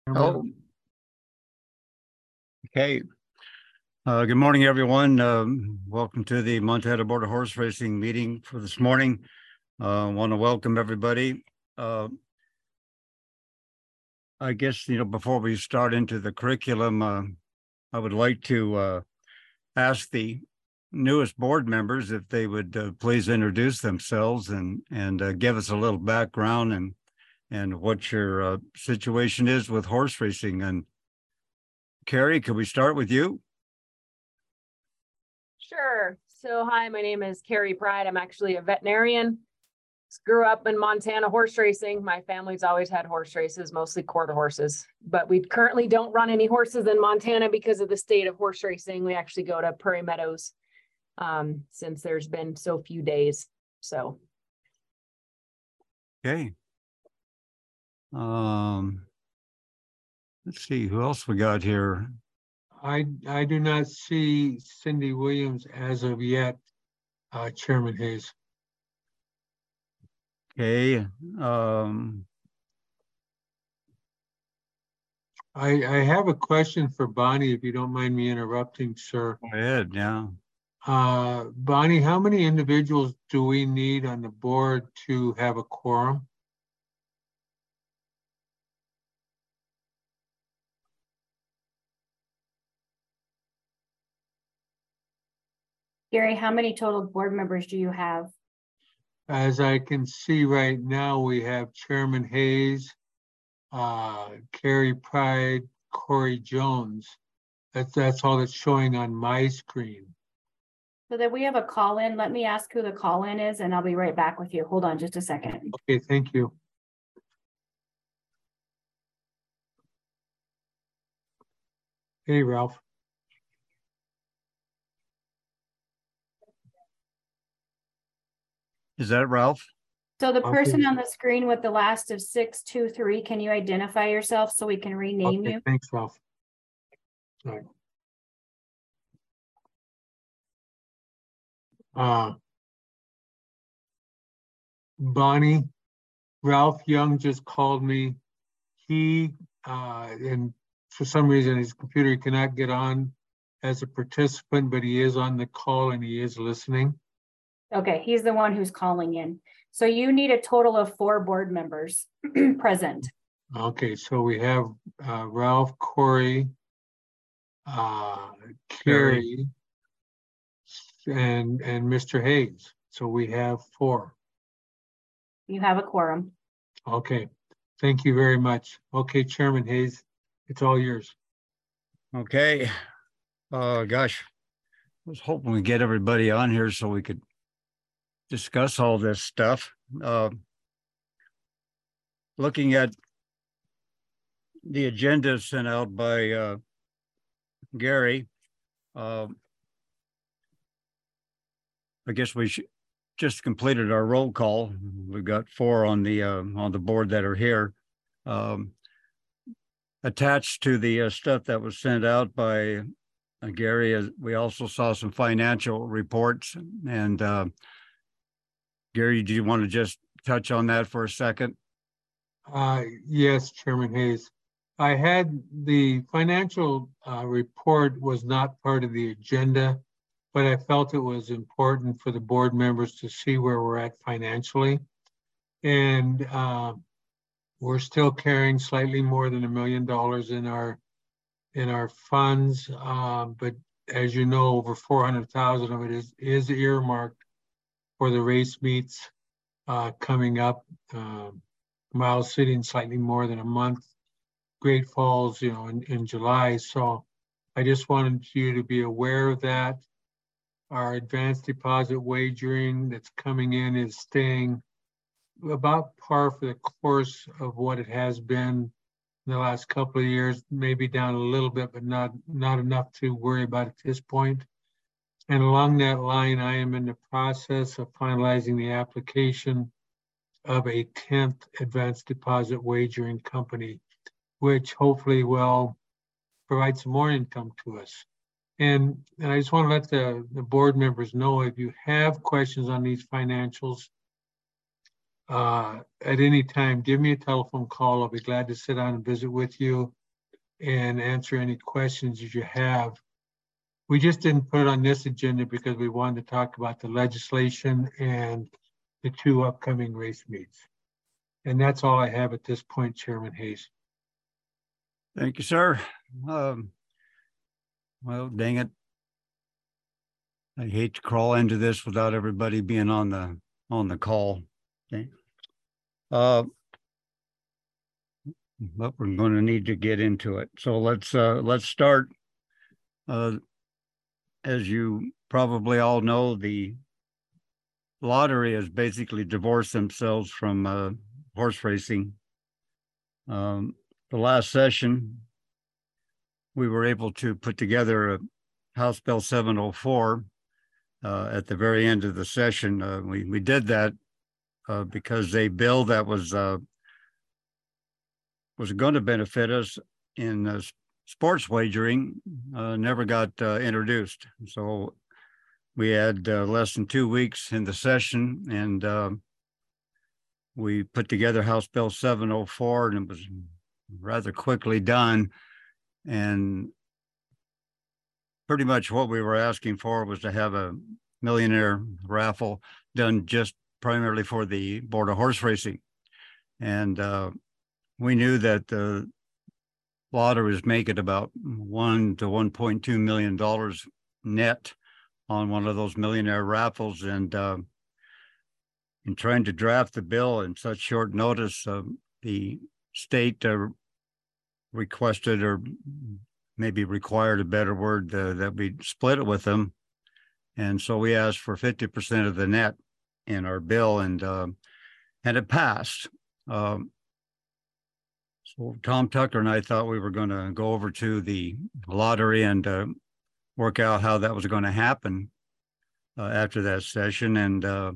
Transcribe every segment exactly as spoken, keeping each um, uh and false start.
Oh, okay. Uh, good morning, everyone. Um, welcome to the Montana Board of Horse Racing meeting for this morning. I uh, want to welcome everybody. Uh, I guess, you know, before we start into the curriculum, uh, I would like to uh, ask the newest board members if they would uh, please introduce themselves and and uh, give us a little background and and what your uh, situation is with horse racing. And Carrie, could we start with you? Sure. So, hi, my name is Carrie Pride. I'm actually a veterinarian. Grew up in Montana horse racing. My family's always had horse races, mostly quarter horses, but we currently don't run any horses in Montana because of the state of horse racing. We actually go to Prairie Meadows um, since there's been so few days. So. Okay. Um, let's see who else we got here. I I do not see Cindy Williams as of yet, uh, Chairman Hayes. Okay. Um, I I have a question for Bonnie, if you don't mind me interrupting, sir. Go ahead. Yeah. Uh, Bonnie, how many individuals do we need on the board to have a quorum? Gary, how many total board members do you have? As I can see right now, we have Chairman Hayes, uh, Carrie Pride, Corey Jones. That's that's all that's showing on my screen. So that we have a call in. Let me ask who the call in is, and I'll be right back with you. Hold on just a second. Okay, thank you. Hey, Ralph. Is that Ralph? So the Okay. person on the screen with the last of six two three, can you identify yourself so we can rename Okay, you? thanks, Ralph. All right. Uh, Bonnie, Ralph Young just called me. He, uh, and for some reason, his computer cannot get on as a participant, but he is on the call and he is listening. Okay, he's the one who's calling in. So you need a total of four board members present. Okay, so we have uh, Ralph, Corey, uh, Carrie, and and Mister Hayes. So we have four. You have a quorum. Okay, thank you very much. Okay, Chairman Hayes, it's all yours. Okay. Uh, gosh, I was hoping we get everybody on here so we could discuss all this stuff. Uh, looking at the agenda sent out by uh, Gary, uh, I guess we should just completed our roll call. We've got four on the uh, on the board that are here. Um, attached to the uh, stuff that was sent out by uh, Gary, uh, we also saw some financial reports. And uh, Gary, do you want to just touch on that for a second? Uh, yes, Chairman Hayes. I had the financial uh, report was not part of the agenda, but I felt it was important for the board members to see where we're at financially. And uh, we're still carrying slightly more than a million dollars in our in our funds, uh, but as you know, over four hundred thousand of it is is earmarked for the race meets uh, coming up. Uh, Miles City in slightly more than a month. Great Falls, you know, in, in July. So I just wanted you to be aware of that. Our advanced deposit wagering that's coming in is staying about par for the course of what it has been in the last couple of years, maybe down a little bit, but not, not enough to worry about at this point. And along that line, I am in the process of finalizing the application of a tenth advanced deposit wagering company, which hopefully will provide some more income to us. And, and I just want to let the, the board members know, if you have questions on these financials, uh, at any time, give me a telephone call. I'll be glad to sit down and visit with you and answer any questions that you have. We just didn't put it on this agenda because we wanted to talk about the legislation and the two upcoming race meets. And that's all I have at this point, Chairman Hayes. Thank you, sir. Um, well, dang it. I hate to crawl into this without everybody being on the on the call. Okay. Uh, but we're going to need to get into it. So let's uh, let's start. Uh, as you probably all know, the lottery has basically divorced themselves from uh, horse racing. Um, the last session, we were able to put together a House Bill seven oh four uh, at the very end of the session. Uh, we, we did that uh, because a bill that was uh, was going to benefit us in uh, sports wagering uh, never got uh, introduced. So we had uh, less than two weeks in the session, and uh, we put together House Bill seven oh four, and it was rather quickly done. And pretty much what we were asking for was to have a millionaire raffle done just primarily for the Board of Horse Racing. And uh, we knew that the lottery was making about one to one point two million dollars net on one of those millionaire raffles. And uh, in trying to draft the bill in such short notice, uh, the state uh, requested, or maybe required a better word, uh, that we split it with them. And so we asked for fifty percent of the net in our bill, and uh, and it passed. Um, so Tom Tucker and I thought we were going to go over to the lottery and uh, work out how that was going to happen uh, after that session. And uh,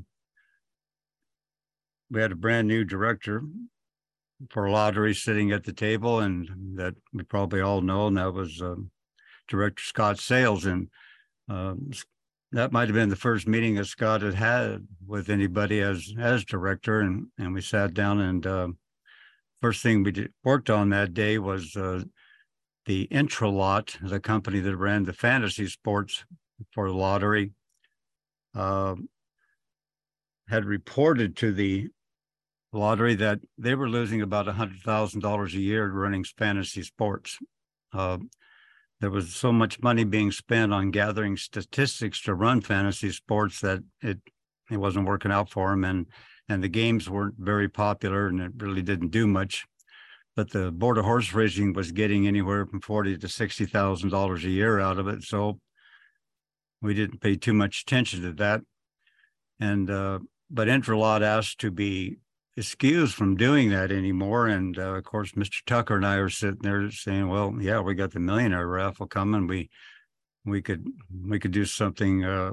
we had a brand new director for lottery sitting at the table, and that we probably all know, and that was uh, Director Scott Sales. And uh, that might have been the first meeting that Scott had had with anybody as as director, and and we sat down, and uh, first thing we did, worked on that day was uh, the Intralot, the company that ran the fantasy sports for the lottery, uh, had reported to the lottery that they were losing about one hundred thousand dollars a year running fantasy sports. Uh, there was so much money being spent on gathering statistics to run fantasy sports that it it wasn't working out for them, and and the games weren't very popular, and it really didn't do much. But the Board of Horse Racing was getting anywhere from forty to sixty thousand dollars a year out of it, so we didn't pay too much attention to that. And uh, but Intralot asked to be excused from doing that anymore. And uh, of course, Mister Tucker and I are sitting there saying, well, yeah, we got the millionaire raffle coming. We, we could, we could do something uh,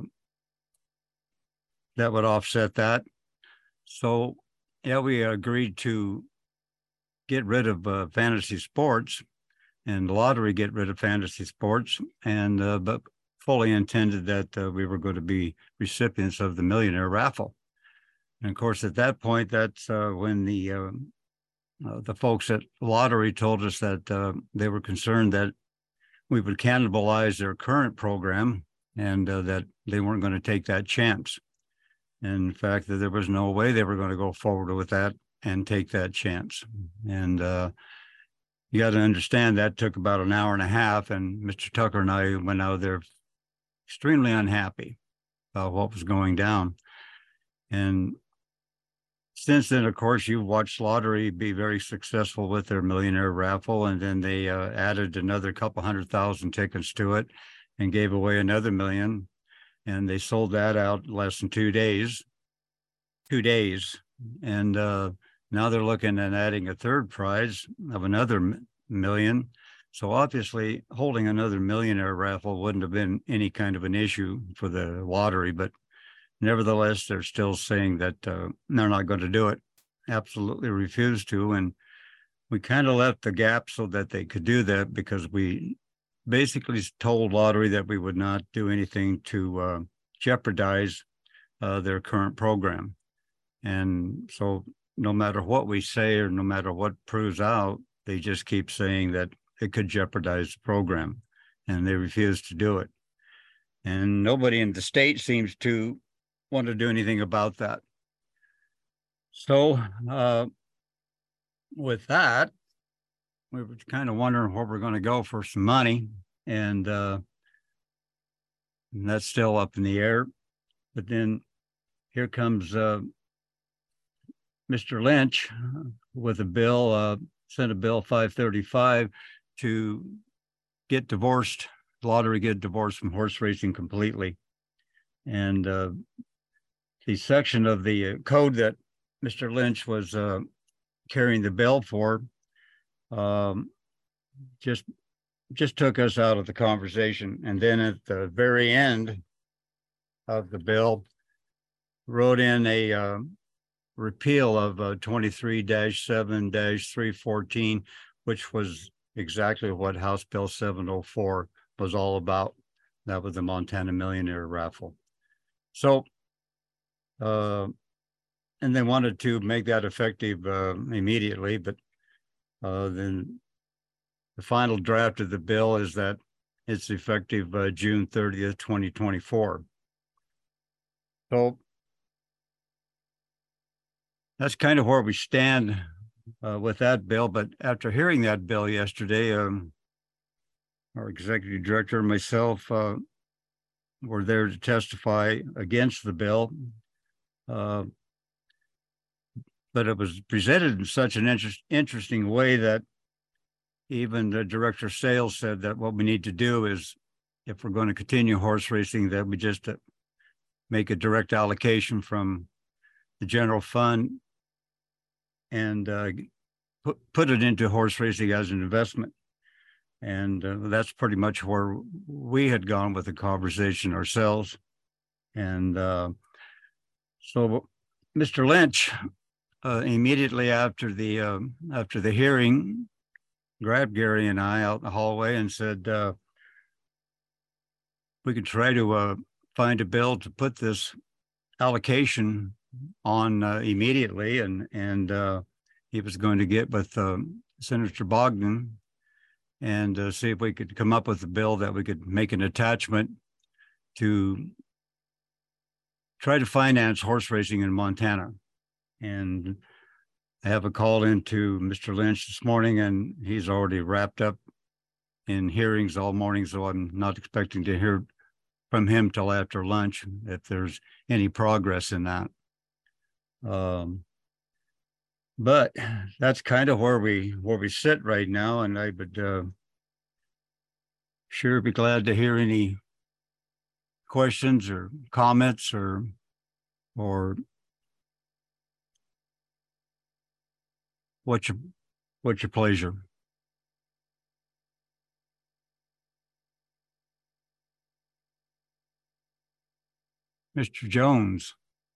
that would offset that. So yeah, we agreed to get rid of uh, fantasy sports, and the lottery get rid of fantasy sports, and, uh, but fully intended that uh, we were going to be recipients of the millionaire raffle. And of course, at that point, that's uh, when the uh, uh, the folks at lottery told us that uh, they were concerned that we would cannibalize their current program, and uh, that they weren't going to take that chance. And in fact, that there was no way they were going to go forward with that and take that chance. And uh, you got to understand that took about an hour and a half, and Mister Tucker and I went out there extremely unhappy about what was going down. And since then, of course, you've watched lottery be very successful with their millionaire raffle, and then they uh, added another couple hundred thousand tickets to it and gave away another million, and they sold that out in less than two days, two days. And uh, now they're looking at adding a third prize of another million. So obviously holding another millionaire raffle wouldn't have been any kind of an issue for the lottery, but nevertheless, they're still saying that uh, they're not going to do it, absolutely refuse to. And we kind of left the gap so that they could do that, because we basically told lottery that we would not do anything to uh, jeopardize uh, their current program. And so no matter what we say or no matter what proves out, they just keep saying that it could jeopardize the program, and they refuse to do it. And nobody in the state seems to want to do anything about that. So uh, with that, we were kind of wondering where we're going to go for some money, and, uh, and that's still up in the air. But then here comes uh, Mister Lynch with a bill, uh, Senate Bill five thirty-five, to get divorced, lottery get divorced from horse racing completely. And uh, the section of the code that Mister Lynch was uh, carrying the bill for um, just just took us out of the conversation. And then at the very end of the bill, wrote in a uh, repeal of uh, twenty-three dash seven dash three fourteen, which was exactly what House Bill seven oh four was all about. That was the Montana Millionaire Raffle. So, uh, and they wanted to make that effective uh, immediately, but uh, then the final draft of the bill is that it's effective uh, June thirtieth, twenty twenty-four. So that's kind of where we stand uh, with that bill. But after hearing that bill yesterday, um, our executive director and myself uh, were there to testify against the bill. Uh, but it was presented in such an interest, interesting way that even the director of sales said that what we need to do is, if we're going to continue horse racing, that we just uh, make a direct allocation from the general fund and uh, put, put it into horse racing as an investment. And uh, that's pretty much where we had gone with the conversation ourselves. And uh, so Mister Lynch, uh, immediately after the uh, after the hearing, grabbed Gary and I out in the hallway and said, uh, we could try to uh, find a bill to put this allocation on uh, immediately. And, and uh, he was going to get with uh, Senator Bogdan and uh, see if we could come up with a bill that we could make an attachment to try to finance horse racing in Montana. And I have a call into Mister Lynch this morning, and he's already wrapped up in hearings all morning, so I'm not expecting to hear from him till after lunch if there's any progress in that. Um, but that's kind of where we where we sit right now, and I would uh, sure be glad to hear any questions or comments or or what's your what's your pleasure. Mister Jones.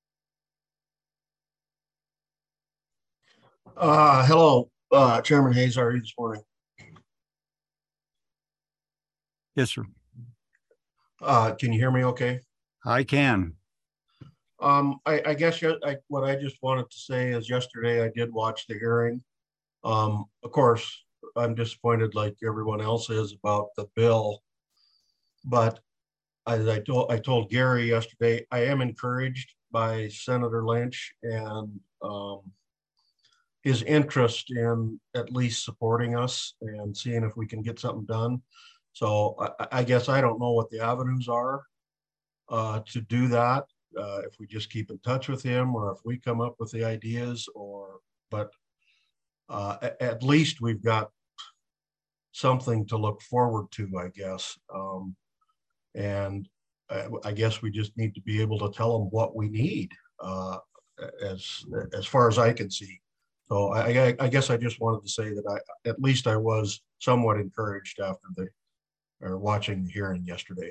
Uh, hello, uh, Chairman Hayes. How are you this morning? Yes, sir. Uh, can you hear me okay? I can. Um, I, I guess you- I, what I just wanted to say is yesterday I did watch the hearing. Um, of course, I'm disappointed like everyone else is about the bill. But as I told, I told Gary yesterday, I am encouraged by Senator Lynch and um, his interest in at least supporting us and seeing if we can get something done. So I, I guess I don't know what the avenues are uh, to do that. Uh, if we just keep in touch with him, or if we come up with the ideas, or but uh, at, at least we've got something to look forward to, I guess. Um, and I, I guess we just need to be able to tell them what we need, uh, as as far as I can see. So I, I, I guess I just wanted to say that I, at least I was somewhat encouraged after the, or watching the hearing yesterday.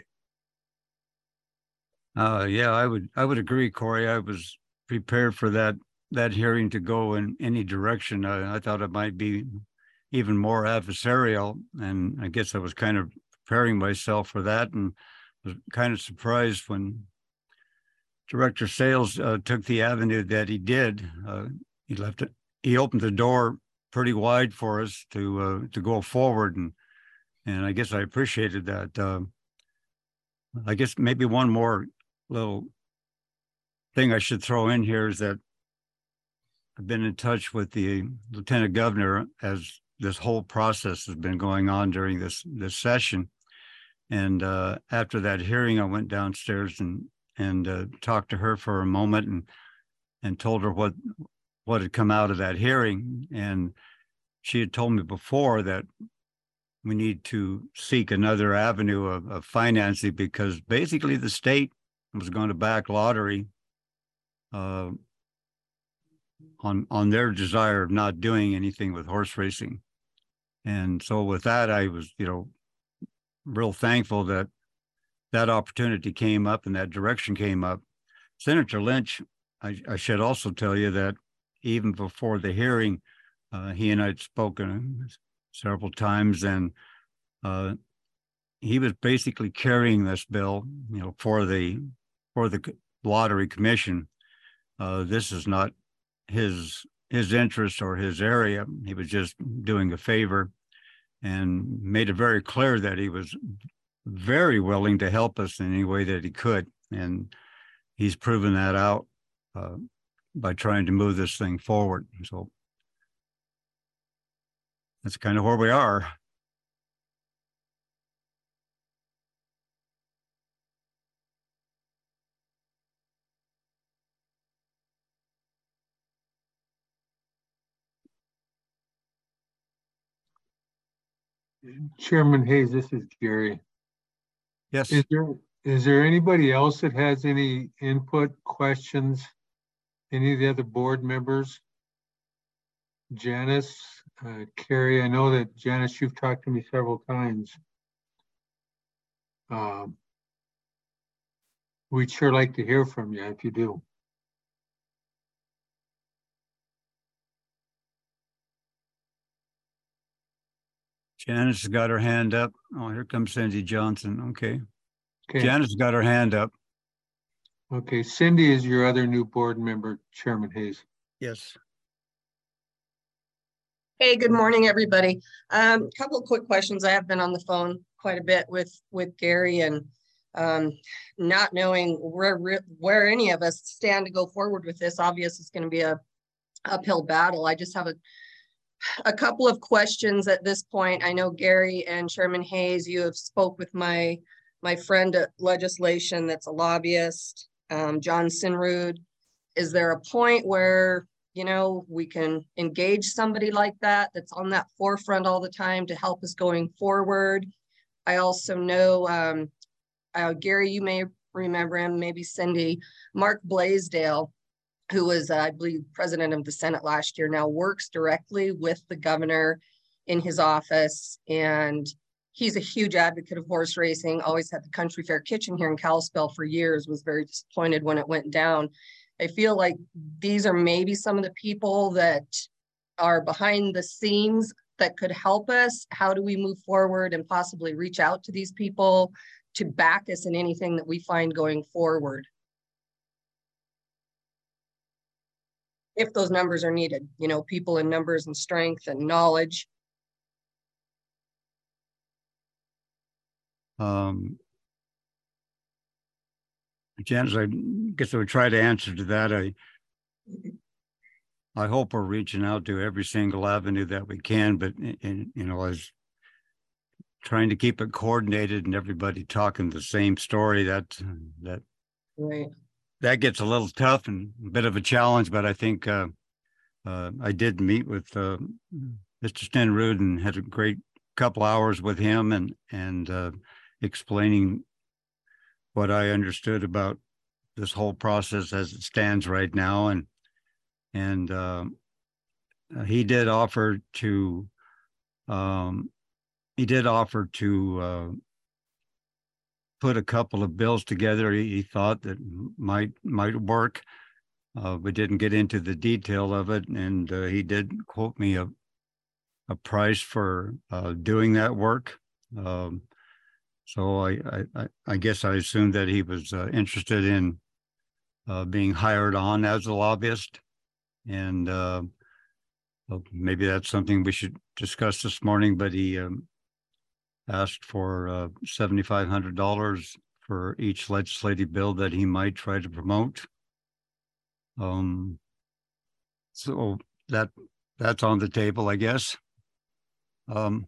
Uh, yeah, I would, I would agree, Corey. I was prepared for that, that hearing to go in any direction. I, I thought it might be even more adversarial, and I guess I was kind of preparing myself for that, and was kind of surprised when Director Sales uh, took the avenue that he did, uh, he left it, he opened the door pretty wide for us to, uh, to go forward. And, and I guess I appreciated that. Uh, I guess maybe one more little thing I should throw in here is that I've been in touch with the Lieutenant Governor as this whole process has been going on during this, this session. And uh, after that hearing, I went downstairs and, and uh, talked to her for a moment and, and told her what, what had come out of that hearing. And she had told me before that we need to seek another avenue of, of financing because basically the state was going to back lottery uh, on, on their desire of not doing anything with horse racing. And so with that, I was, you know, real thankful that that opportunity came up and that direction came up. Senator Lynch, I, I should also tell you that even before the hearing, uh, he and I had spoken several times, and uh, he was basically carrying this bill, you know, for the for the lottery commission. Uh, this is not his his interest or his area. He was just doing a favor, and made it very clear that he was very willing to help us in any way that he could, and he's proven that out uh, by trying to move this thing forward. So that's kind of where we are. Chairman Hayes, this is Gary. Yes. Is there, is there anybody else that has any input, questions? Any of the other board members? Janice, uh, Carrie, I know that Janice, you've talked to me several times. Um, we'd sure like to hear from you if you do. Janice has got her hand up. Oh, here comes Cindy Johnson. Okay. Okay. Janice has got her hand up. Okay, Cindy is your other new board member, Chairman Hayes. Yes. Hey, good morning, everybody. Um, couple of quick questions. I have been on the phone quite a bit with with Gary, and um, not knowing where where any of us stand to go forward with this. Obviously, it's going to be a uphill battle. I just have a a couple of questions at this point. I know Gary and Chairman Hayes, you have spoke with my my friend at legislation that's a lobbyist, um, John Sinrud. Is there a point where, you know, we can engage somebody like that, that's on that forefront all the time to help us going forward? I also know, um, uh, Gary, you may remember him, maybe Cindy, Mark Blaisdell, who was, uh, I believe, president of the Senate last year, now works directly with the governor in his office. And he's a huge advocate of horse racing, always had the Country Fair Kitchen here in Kalispell for years, was very disappointed when it went down. I feel like these are maybe some of the people that are behind the scenes that could help us. How do we move forward and possibly reach out to these people to back us in anything that we find going forward, if those numbers are needed, you know, people in numbers and strength and knowledge? Um, Janice, I guess I would try to answer to that. I, I hope we're reaching out to every single avenue that we can, but in, you know, as trying to keep it coordinated and everybody talking the same story, that that Right. that gets a little tough and a bit of a challenge. But I think uh, uh, I did meet with uh, Mister Sinrud and had a great couple hours with him and and uh, explaining what I understood about this whole process as it stands right now. And and uh, he did offer to um, he did offer to uh, put a couple of bills together he, he thought that might might work. Uh, we didn't get into the detail of it, and uh, he did quote me a a price for uh, doing that work. Um, so I, I I guess I assumed that he was uh, interested in uh, being hired on as a lobbyist. And uh, well, maybe that's something we should discuss this morning, but he um, asked for uh, seventy-five hundred dollars for each legislative bill that he might try to promote. Um, so that that's on the table, I guess. Um,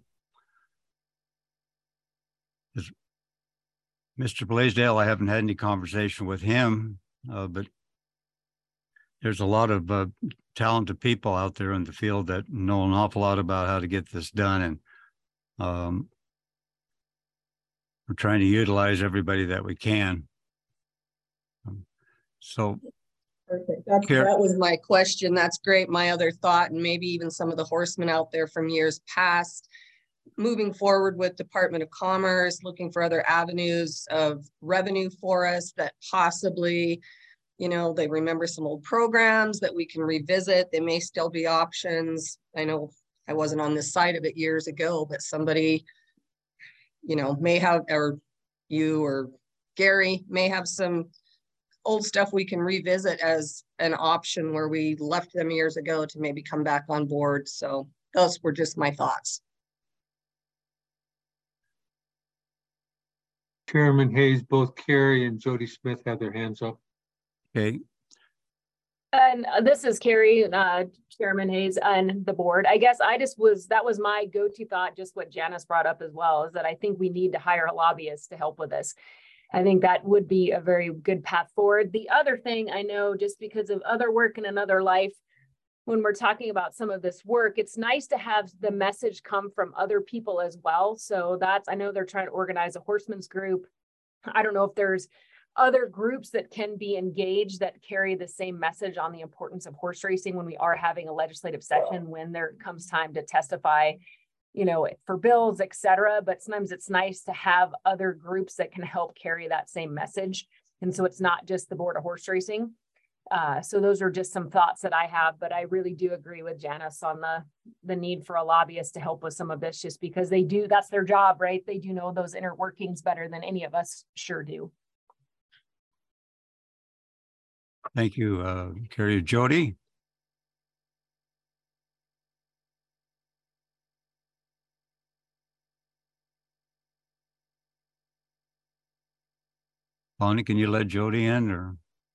Mister Blaisdell, I haven't had any conversation with him, uh, but there's a lot of uh, talented people out there in the field that know an awful lot about how to get this done. And um, we're trying to utilize everybody that we can. Um, so. Perfect. That's, that was my question. That's great. My other thought, and maybe even some of the horsemen out there from years past, moving forward with Department of Commerce, looking for other avenues of revenue for us that possibly, you know, they remember some old programs that we can revisit. They may still be options. I know I wasn't on this side of it years ago, but somebody, you know, may have, or you or Gary may have some old stuff we can revisit as an option where we left them years ago to maybe come back on board. So those were just my thoughts. Chairman Hayes, both Carrie and Jody Smith have their hands up. Okay. And uh, this is Carrie, uh, Chairman Hayes and the board. I guess I just was, that was my go-to thought, just what Janice brought up as well, is that I think we need to hire a lobbyist to help with this. I think that would be a very good path forward. The other thing I know, just because of other work in another life, when we're talking about some of this work, it's nice to have the message come from other people as well. So that's, I know they're trying to organize a horsemen's group. I don't know if there's other groups that can be engaged that carry the same message on the importance of horse racing when we are having a legislative session, when there comes time to testify, you know, for bills, et cetera. But sometimes it's nice to have other groups that can help carry that same message. And so it's not just the Board of Horse Racing. Uh, so those are just some thoughts that I have, but I really do agree with Janice on the, the need for a lobbyist to help with some of this, just because they do, that's their job, right? They do know those inner workings better than any of us sure do. Thank you, uh, Carrie. Jody? Bonnie, can you let Jody in, or?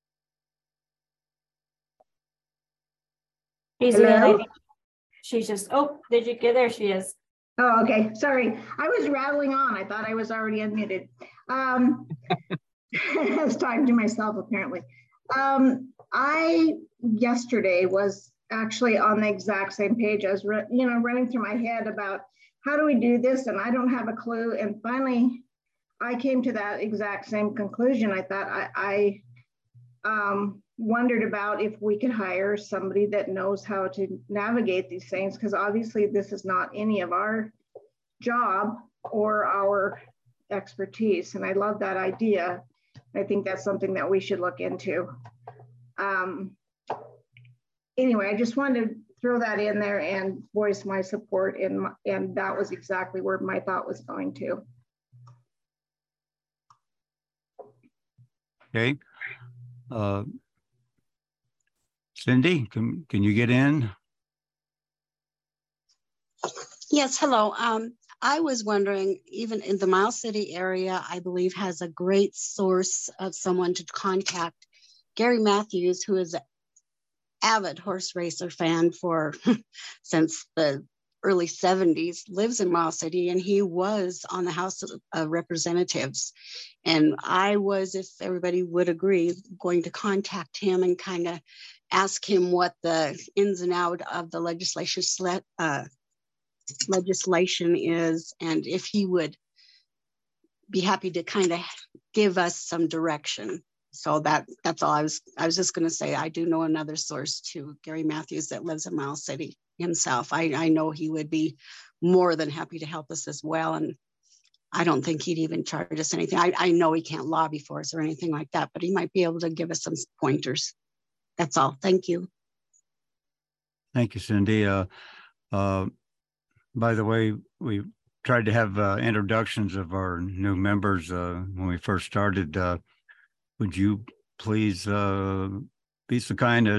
She's, Hello? she's just, oh, did you get there? She is. Oh, okay. Sorry. I was rattling on. I thought I was already unmuted. Um, I was talking to myself, apparently. Um, I, yesterday, was actually on the exact same page. I was, you know, running through my head about how do we do this? And I don't have a clue. And finally, I came to that exact same conclusion. I thought I, I um, wondered about if we could hire somebody that knows how to navigate these things, because obviously this is not any of our job or our expertise. And I love that idea. I think that's something that we should look into. Um, anyway, I just wanted to throw that in there and voice my support, in my, and that was exactly where my thought was going to. Okay. Uh, Cindy, can, can you get in? Yes, hello. Um, I was wondering, even in the Miles City area, I believe has a great source of someone to contact. Gary Matthews, who is an avid horse racer fan for since the early seventies, lives in Miles City, and he was on the House of uh, Representatives. And I was, if everybody would agree, going to contact him and kind of ask him what the ins and out of the legislation uh, legislation is, and if he would be happy to kind of give us some direction. So that that's all I was I was just going to say. I do know another source too, Gary Matthews, that lives in Miles City himself. I, I know he would be more than happy to help us as well. And I don't think he'd even charge us anything. I, I know he can't lobby for us or anything like that, but he might be able to give us some pointers. That's all. Thank you. Thank you, Cindy. Uh, uh, by the way, we tried to have uh, introductions of our new members uh, when we first started. Uh, would you please uh, be so kind as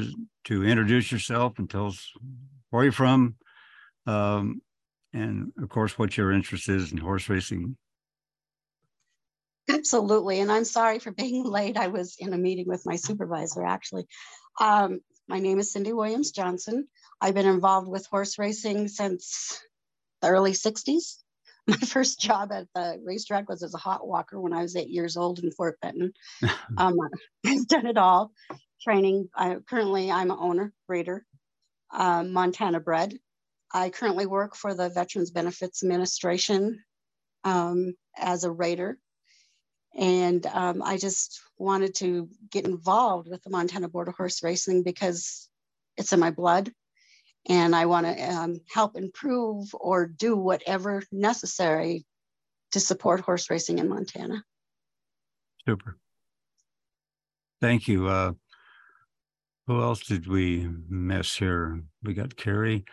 to introduce yourself and tell us where you're from, um, and of course, what your interest is in horse racing. Absolutely. And I'm sorry for being late. I was in a meeting with my supervisor, actually. Um, my name is Cindy Williams Johnson. I've been involved with horse racing since the early sixties. My first job at the racetrack was as a hot walker when I was eight years old in Fort Benton. Um, I've done it all. Training. I, currently, I'm an owner, breeder, um, Montana bred. I currently work for the Veterans Benefits Administration um, as a raider. And um, I just wanted to get involved with the Montana Board of Horse Racing because it's in my blood. And I want to um, help improve or do whatever necessary to support horse racing in Montana. Super. Thank you. Uh, who else did we miss here? We got Carrie.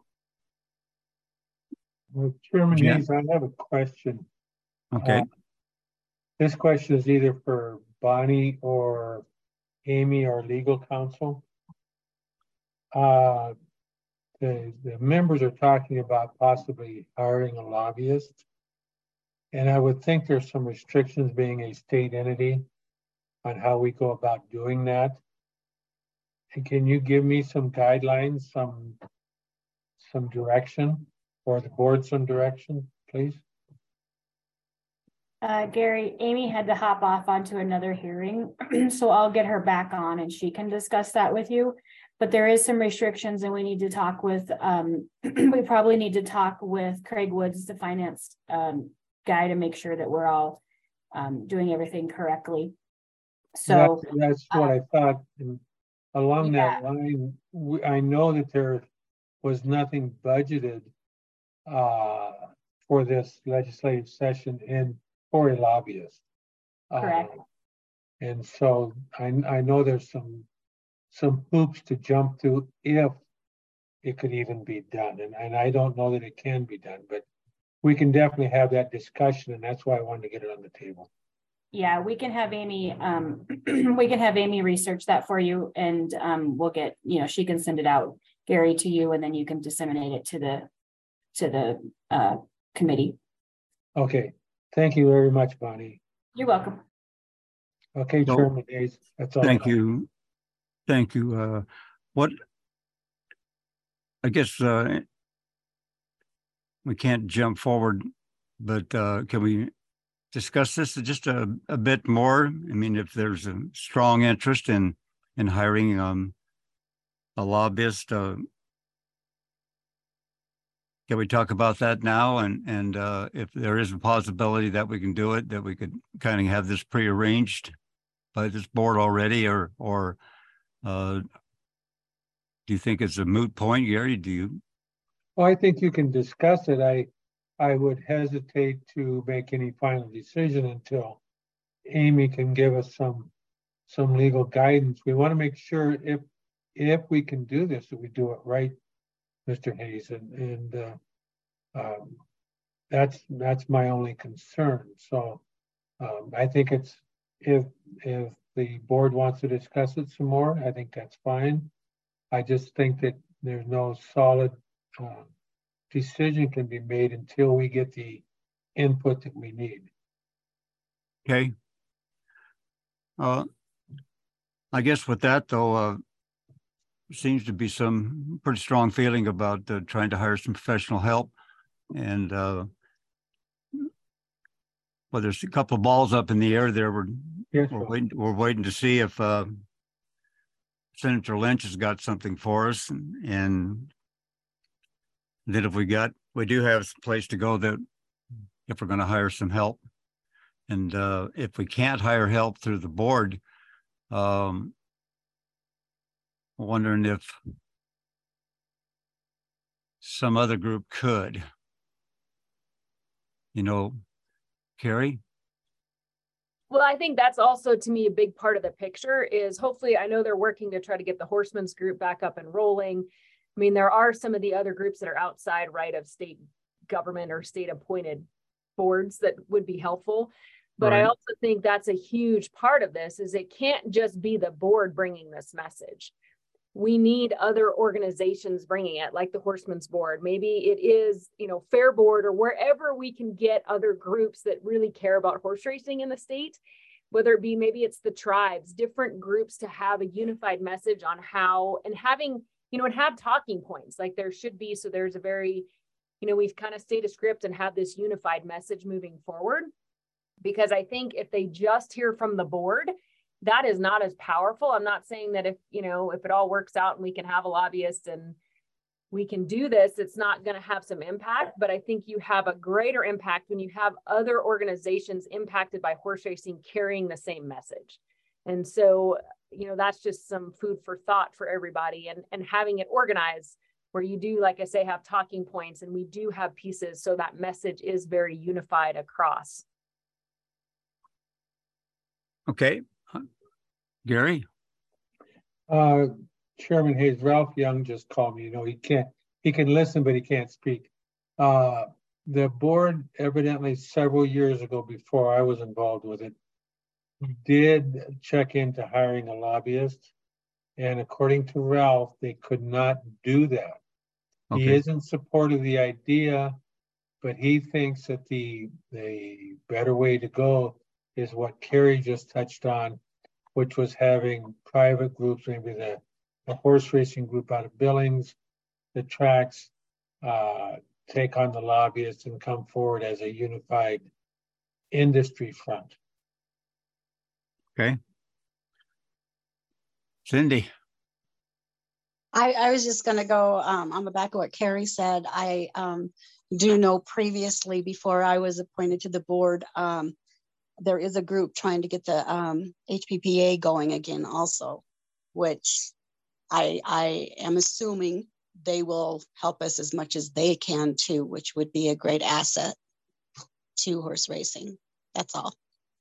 Well, Chairman Yeah. Hayes, I have a question. Okay. Uh, This question is either for Bonnie or Amy, our legal counsel. Uh, the, the members are talking about possibly hiring a lobbyist. And I would think there's some restrictions being a state entity on how we go about doing that. And can you give me some guidelines, some, some direction, or the board some direction, please? Uh, Gary, Amy had to hop off onto another hearing, so I'll get her back on and she can discuss that with you. But there is some restrictions and we need to talk with, um, we probably need to talk with Craig Woods, the finance um, guy, to make sure that we're all um, doing everything correctly. So That's, that's what uh, I thought. And along yeah. that line, we, I know that there was nothing budgeted uh, for this legislative session in for a lobbyist. Correct. Uh, and so I, I know there's some some hoops to jump through if it could even be done. And, and I don't know that it can be done, but we can definitely have that discussion. And that's why I wanted to get it on the table. Yeah, we can have Amy, um, we can have Amy research that for you and um, we'll get, you know, she can send it out, Gary, to you, and then you can disseminate it to the, to the uh, committee. Okay. Thank you very much, Bonnie. You're welcome. Okay, So, Chairman Hayes, that's all. Thank you. Thank you. Uh, what, I guess uh, we can't jump forward, but uh, can we discuss this just a, a bit more? I mean, if there's a strong interest in, in hiring um, a lobbyist, uh, can we talk about that now? And, and uh, if there is a possibility that we can do it, that we could kind of have this prearranged by this board already, or, or uh, do you think it's a moot point, Gary? Do you? Well, I think you can discuss it. I, I would hesitate to make any final decision until Amy can give us some, some legal guidance. We want to make sure if, if we can do this, that we do it right, Mister Hayes, and, and uh, um, that's, that's my only concern. So um, I think it's, if, if the board wants to discuss it some more, I think that's fine. I just think that there's no solid uh, decision can be made until we get the input that we need. Okay. Uh, I guess with that though, uh, seems to be some pretty strong feeling about uh, trying to hire some professional help. And uh, well, there's a couple of balls up in the air there. We're, Yes, we're, sir. waiting, we're waiting to see if uh, Senator Lynch has got something for us. And, and then if we got, we do have a place to go that if we're going to hire some help. And uh, if we can't hire help through the board, um, wondering if some other group could, you know, Carrie? Well, I think that's also, to me, a big part of the picture is hopefully, I know they're working to try to get the Horsemen's group back up and rolling. I mean, there are some of the other groups that are outside, right, of state government or state appointed boards that would be helpful. But Right. I also think that's a huge part of this is it can't just be the board bringing this message. we need other organizations bringing it, like the Horsemen's Board. Maybe it is, you know, Fair Board, or wherever we can get other groups that really care about horse racing in the state, whether it be, maybe it's the tribes, different groups, to have a unified message on how, and having, you know, and have talking points like there should be. So there's a very, you know, we've kind of stayed a script and have this unified message moving forward. Because I think if they just hear from the board, that is not as powerful. I'm not saying that if, you know, if it all works out and we can have a lobbyist and we can do this, it's not going to have some impact. But I think you have a greater impact when you have other organizations impacted by horse racing carrying the same message. And so, you know, that's just some food for thought for everybody, and, and having it organized where you do, like I say, have talking points, and we do have pieces so that message is very unified across. Okay. Gary? Uh, Chairman Hayes, Ralph Young just called me. You know, he can't, he can listen, but he can't speak. Uh, the board evidently several years ago, before I was involved with it, did check into hiring a lobbyist. And according to Ralph, they could not do that. Okay. He is in support of the idea, but he thinks that the, the better way to go is what Carrie just touched on, which was having private groups, maybe the, the horse racing group out of Billings, the tracks, uh, take on the lobbyists and come forward as a unified industry front. Okay. Cindy? I, I was just going to go um, on the back of what Carrie said. I um, do know previously, before I was appointed to the board, um, there is a group trying to get the um, H P P A going again also, which I, I am assuming they will help us as much as they can too, which would be a great asset to horse racing. That's all.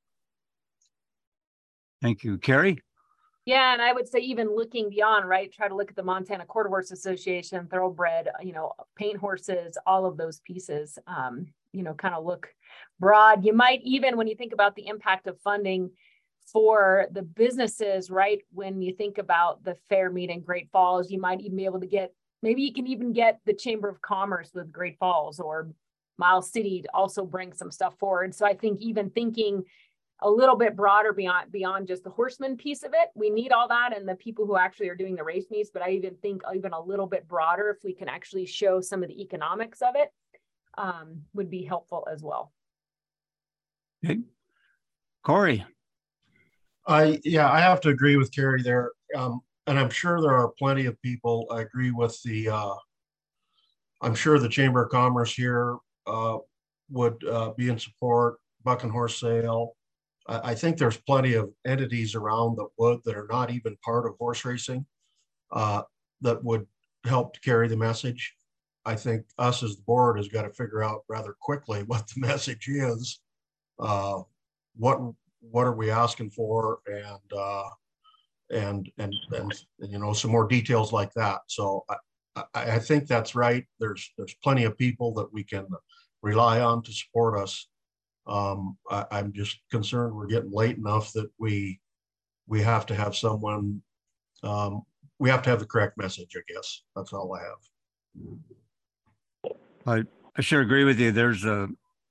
Thank you. Carrie? Yeah, and I would say even looking beyond, right? Try to look at the Montana Quarter Horse Association, Thoroughbred, you know, paint horses, all of those pieces, um, you know, kind of look broad. You might even, when you think about the impact of funding for the businesses, right? When you think about the fair meet in Great Falls, you might even be able to get, maybe you can even get the Chamber of Commerce with Great Falls or Miles City to also bring some stuff forward. So I think even thinking a little bit broader beyond beyond just the horseman piece of it. We need all that and the people who actually are doing the race meets, but I even think even a little bit broader, if we can actually show some of the economics of it, um, would be helpful as well. Okay. Corey? I, yeah, I have to agree with Carrie there. Um, and I'm sure there are plenty of people, I agree with the, uh, I'm sure the Chamber of Commerce here uh, would uh, be in support, Buck and Horse Sale. I think there's plenty of entities around that would, that are not even part of horse racing, uh, that would help to carry the message. I think us as the board has got to figure out rather quickly what the message is. Uh, what what are we asking for, and uh, and and and you know, some more details like that. So I, I, I think that's right. There's there's plenty of people that we can rely on to support us. Um, I, I'm just concerned we're getting late enough that we we have to have someone, um, we have to have the correct message, I guess. That's all I have. I, I sure agree with you. There's a,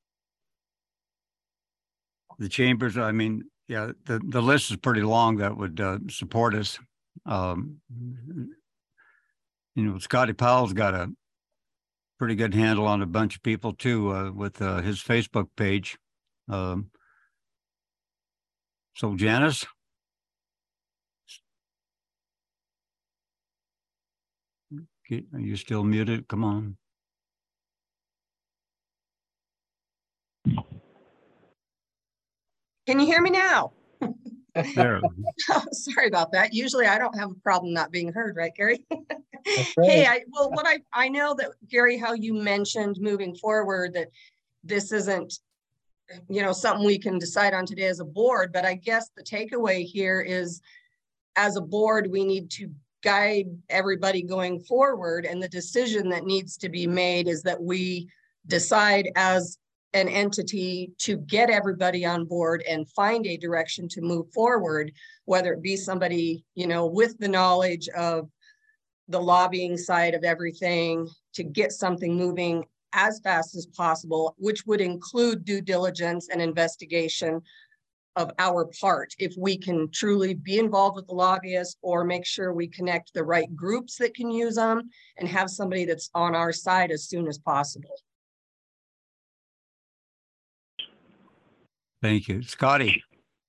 the chambers, I mean, yeah, the, the list is pretty long that would uh, support us. Um, you know, Scotty Powell's got a pretty good handle on a bunch of people too, uh, with uh, his Facebook page. Um, so Janice? Are you still muted? Come on. Can you hear me now? There. Oh, sorry about that. Usually I don't have a problem not being heard, right, Gary? That's right. Hey, I, well, what I, I know that, Gary, how you mentioned moving forward that this isn't, you know, something we can decide on today as a board, but I guess the takeaway here is, as a board, we need to guide everybody going forward, and the decision that needs to be made is that we decide as an entity to get everybody on board and find a direction to move forward, whether it be somebody, you know, with the knowledge of the lobbying side of everything to get something moving as fast as possible, which would include due diligence and investigation of our part, if we can truly be involved with the lobbyists or make sure we connect the right groups that can use them and have somebody that's on our side as soon as possible. Thank you. Scotty.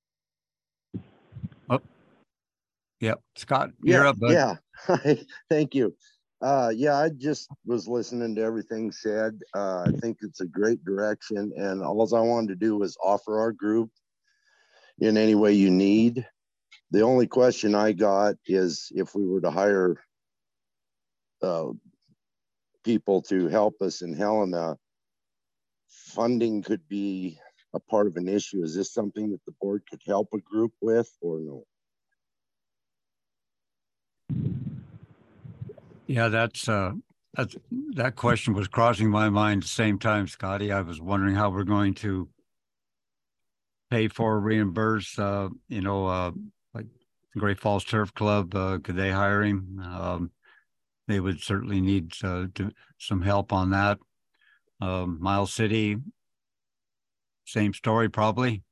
Oh, yep. Scott, you're Yeah, up, bud. yeah. Hi, thank you. Uh, yeah, I just was listening to everything said. Uh, I think it's a great direction, and all I wanted to do was offer our group in any way you need. The only question I got is if we were to hire uh, people to help us in Helena, funding could be a part of an issue. Is this something that the board could help a group with, or no? Yeah, that's uh that's that question was crossing my mind at the same time, Scotty. I was wondering how we're going to pay for, reimburse, uh, you know, uh, like Great Falls Turf Club, uh, could they hire him? Um, they would certainly need uh, to, some help on that. Um, Miles City, same story, probably.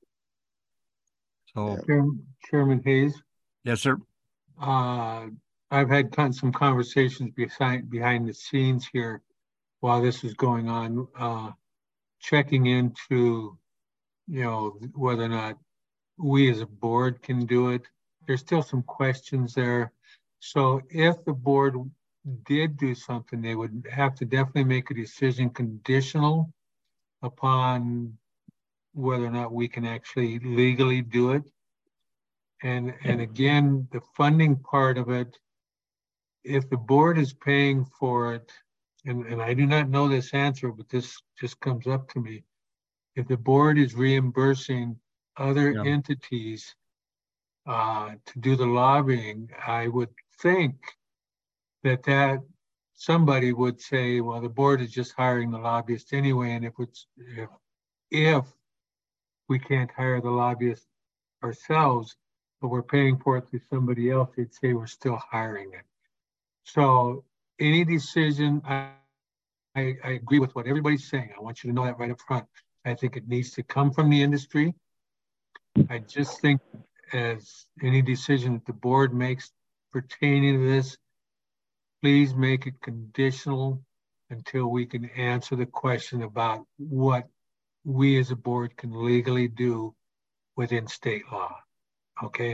So, Chairman, Chairman Hayes, yes, sir. uh, I've had con- some conversations behind behind the scenes here while this is going on, uh, checking into, you know, whether or not we as a board can do it. There's still some questions there. So if the board did do something, they would have to definitely make a decision conditional upon whether or not we can actually legally do it. And, and again, the funding part of it, if the board is paying for it, and, and I do not know this answer, but this just comes up to me. If the board is reimbursing other Yeah. entities uh, to do the lobbying, I would think that that somebody would say, well, the board is just hiring the lobbyist anyway, and if it's if if we can't hire the lobbyist ourselves, but we're paying for it through somebody else, they'd say we're still hiring it. So any decision, I, I, I agree with what everybody's saying. I want you to know that right up front. I think it needs to come from the industry. I just think as any decision that the board makes pertaining to this, please make it conditional until we can answer the question about what we as a board can legally do within state law. Okay.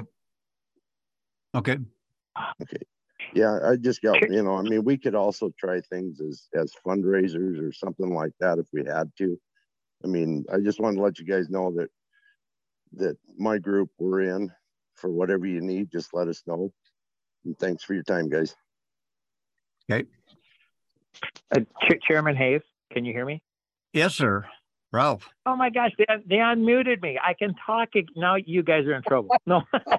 Okay. Okay. Yeah, I just got, you know, I mean, we could also try things as, as fundraisers or something like that if we had to. I mean, I just wanted to let you guys know that, that my group, we're in for whatever you need. Just let us know. And thanks for your time, guys. Okay. Uh, Ch Chairman Hayes, can you hear me? Yes, sir. Ralph. Oh my gosh, they, they unmuted me. I can talk now. You guys are in trouble. No,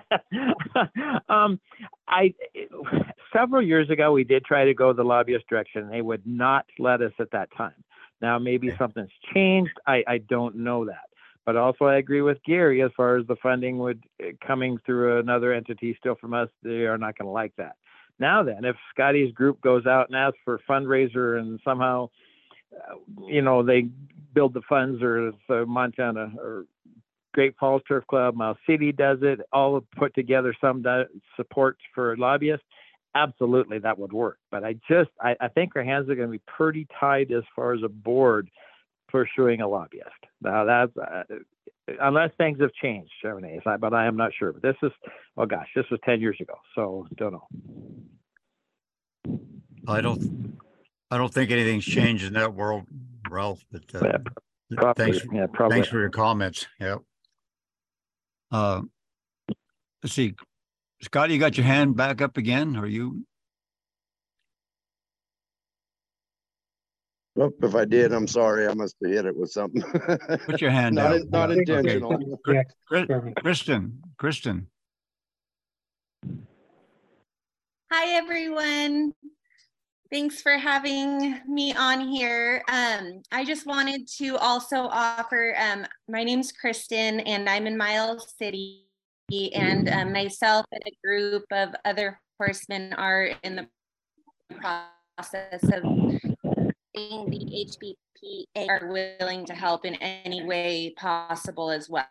um, I several years ago we did try to go the lobbyist direction. They would not let us at that time. Now maybe something's changed. I I don't know that. But also I agree with Gary as far as the funding would coming through another entity still from us. They are not going to like that. Now then, if Scotty's group goes out and asks for a fundraiser and somehow, uh, you know, they build the funds, or the Montana or Great Falls Turf Club, Miles City does it, all put together some support for lobbyists, absolutely that would work. But I just, I, I think our hands are going to be pretty tied as far as a board pursuing a lobbyist. Now that's, uh, unless things have changed, Chairman, but I am not sure. But this is, oh gosh, this was ten years ago, so don't know. I don't, I don't think anything's changed in that world, Ralph. But uh, Yeah, probably, thanks, yeah, probably. thanks for your comments. Yep. Uh, let's see, Scotty, you got your hand back up again? Are you? Well, if I did, I'm sorry. I must have hit it with something. Put your hand not, down. in, not Okay. intentional. Yeah, Kristen, Kristen. Hi, everyone. Thanks for having me on here. Um, I just wanted to also offer, um, my name's Kristen and I'm in Miles City, and um, myself and a group of other horsemen are in the process of being the H B P A are willing to help in any way possible as well.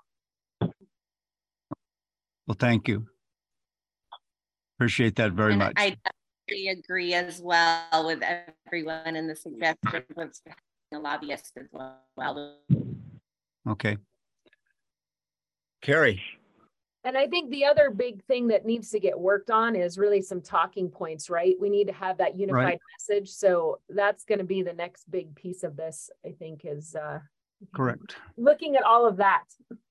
Well, thank you. Appreciate that very and much. I definitely agree as well with everyone in the suggestion of a lobbyist as well. Okay. Carrie. And I think the other big thing that needs to get worked on is really some talking points, right? We need to have that unified Right. message. So that's going to be the next big piece of this, I think, is uh, Correct. looking at all of that.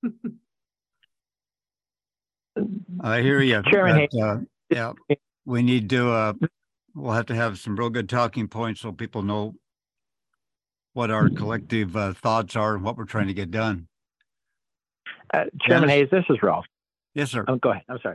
I hear you. Chairman But, uh, yeah, we need to, uh, we'll have to have some real good talking points so people know what our collective uh, thoughts are and what we're trying to get done. Uh, Chairman Dennis? Hayes, this is Ralph. Yes, sir. Oh, go ahead. I'm sorry.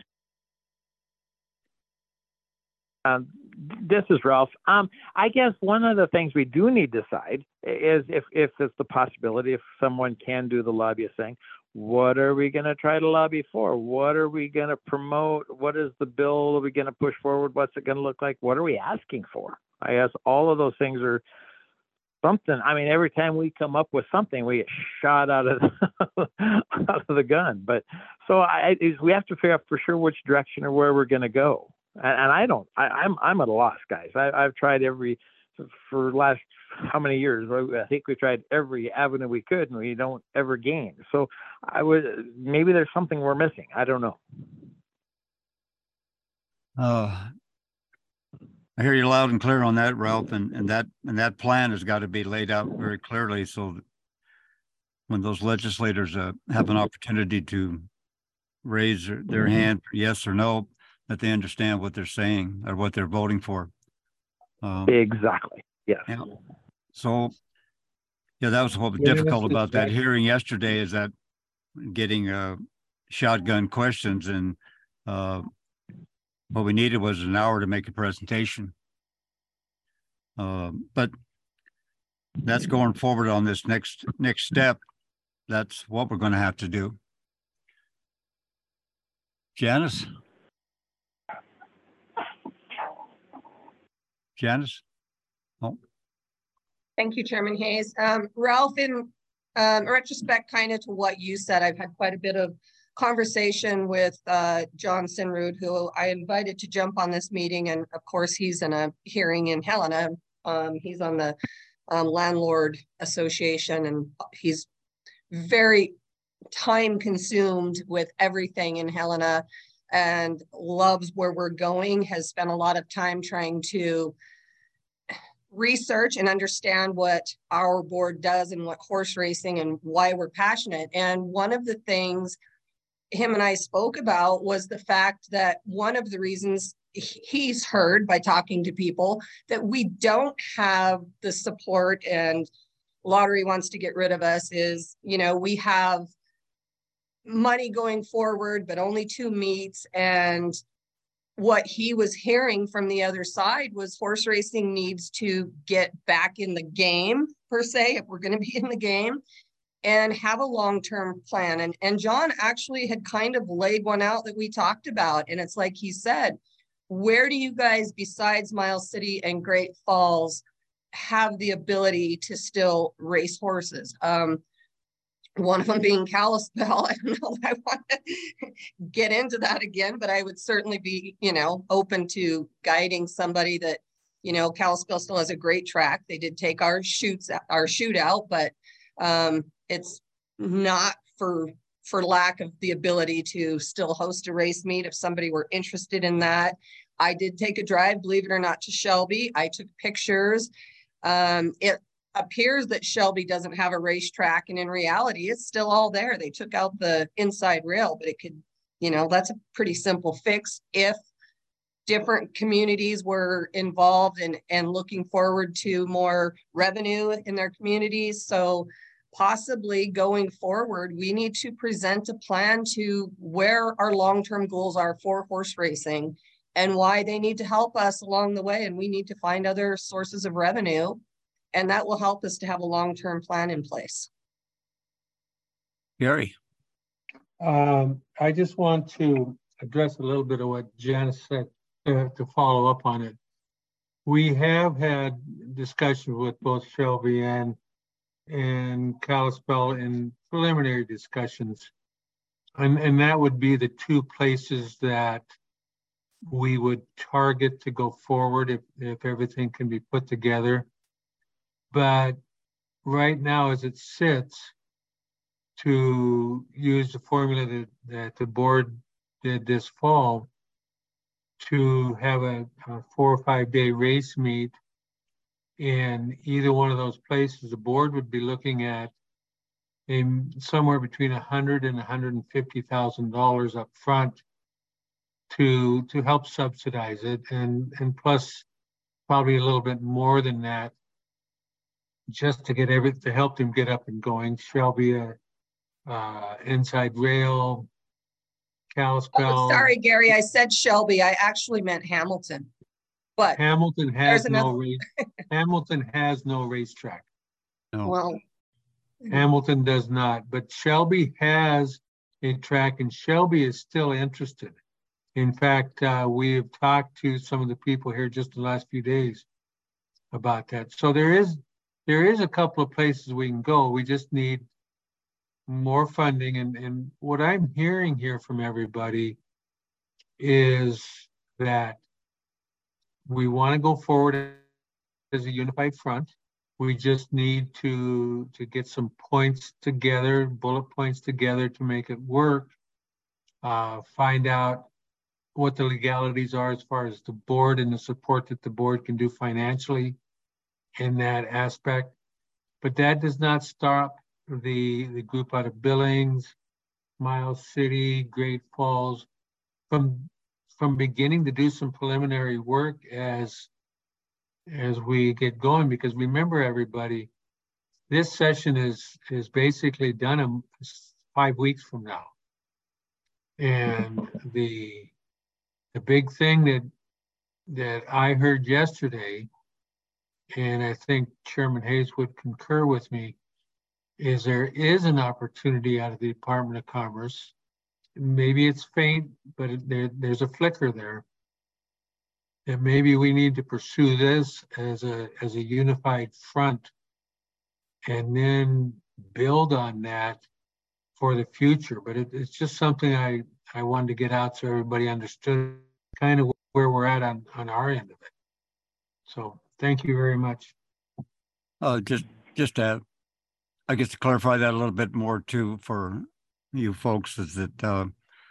Um, this is Ralph. Um, I guess one of the things we do need to decide is if, if it's the possibility, if someone can do the lobbyist thing, what are we going to try to lobby for? What are we going to promote? What is the bill are we going to push forward? What's it going to look like? What are we asking for? I guess all of those things are something. I mean, every time we come up with something, we get shot out of out of the gun. But so I, we have to figure out for sure which direction or where we're going to go. And, and I don't. I, I'm I'm at a loss, guys. I, I've tried every for the last how many years? I think we tried every avenue we could, and we don't ever gain. So I would maybe there's something we're missing. I don't know. Uh, I hear you loud and clear on that, Ralph, and, and that and that plan has got to be laid out very clearly so that when those legislators uh, have an opportunity to raise their, their hand, yes or no, that they understand what they're saying or what they're voting for. Um, Exactly. Yeah. yeah. So, yeah, that was what was Yeah, difficult that's about that exactly- hearing yesterday is that getting uh, shotgun questions, and uh, what we needed was an hour to make a presentation. Uh, but that's going forward on this next next step. That's what we're going to have to do. Janice? Janice? Oh. Thank you, Chairman Hayes. Um, Ralph, in um, retrospect, kind of to what you said, I've had quite a bit of conversation with uh, John Sinrud, who I invited to jump on this meeting. And of course, he's in a hearing in Helena. Um, he's on the um, Landlord Association, and he's very time consumed with everything in Helena and loves where we're going, has spent a lot of time trying to research and understand what our board does and what horse racing and why we're passionate. And one of the things him and I spoke about was the fact that one of the reasons he's heard by talking to people that we don't have the support and lottery wants to get rid of us is, you know, we have money going forward, but only two meets. And what he was hearing from the other side was horse racing needs to get back in the game, per se, if we're going to be in the game, and have a long-term plan. And, and John actually had kind of laid one out that we talked about. And it's like he said, where do you guys, besides Miles City and Great Falls, have the ability to still race horses? Um, one of them being Kalispell. I don't know that I want to get into that again, but I would certainly be, you know, open to guiding somebody that, you know, Kalispell still has a great track. They did take our shoots, our shootout, but um, it's not for for lack of the ability to still host a race meet. If somebody were interested in that, I did take a drive, believe it or not, to Shelby. I took pictures. Um, it appears that Shelby doesn't have a racetrack, and in reality, it's still all there. They took out the inside rail, but it could, you know, that's a pretty simple fix if different communities were involved and, and looking forward to more revenue in their communities. So possibly going forward, we need to present a plan to where our long-term goals are for horse racing and why they need to help us along the way. And we need to find other sources of revenue, and that will help us to have a long-term plan in place. Gary. Um, I just want to address a little bit of what Janice said uh, to follow up on it. we have had discussions with both Shelby and, and Kalispell in preliminary discussions. And, and that would be the two places that we would target to go forward if, if everything can be put together. But right now, as it sits, to use the formula that, that the board did this fall, to have a, a four or five day race meet in either one of those places, the board would be looking at a, somewhere between a hundred and a hundred and fifty thousand dollars up front to to help subsidize it, and and plus probably a little bit more than that just to get every to help them get up and going. Shelby, a uh, inside rail, Kalispell. Oh, sorry, Gary, I said Shelby. I actually meant Hamilton. But Hamilton has no another... race. Hamilton has no racetrack. No. Well, Hamilton does not, but Shelby has a track, and Shelby is still interested. In fact, uh, we have talked to some of the people here just the last few days about that. So there is there is a couple of places we can go. We just need more funding, and, and what I'm hearing here from everybody is that we want to go forward as a unified front. We just need to to get some points together, bullet points together to make it work. Uh, find out what the legalities are as far as the board and the support that the board can do financially in that aspect. But that does not stop the, the group out of Billings, Miles City, Great Falls, from, from beginning to do some preliminary work as, as we get going. Because remember, everybody, this session is, is basically done in five weeks from now. And the, the big thing that, that I heard yesterday, and I think Chairman Hayes would concur with me, is there is an opportunity out of the Department of Commerce. Maybe it's faint, but it, there, there's a flicker there. And maybe we need to pursue this as a, as a unified front and then build on that for the future. But it, it's just something I, I wanted to get out so everybody understood kind of where we're at on, on our end of it. So thank you very much. Uh, just, just to, I guess to clarify that a little bit more too for you folks is that uh,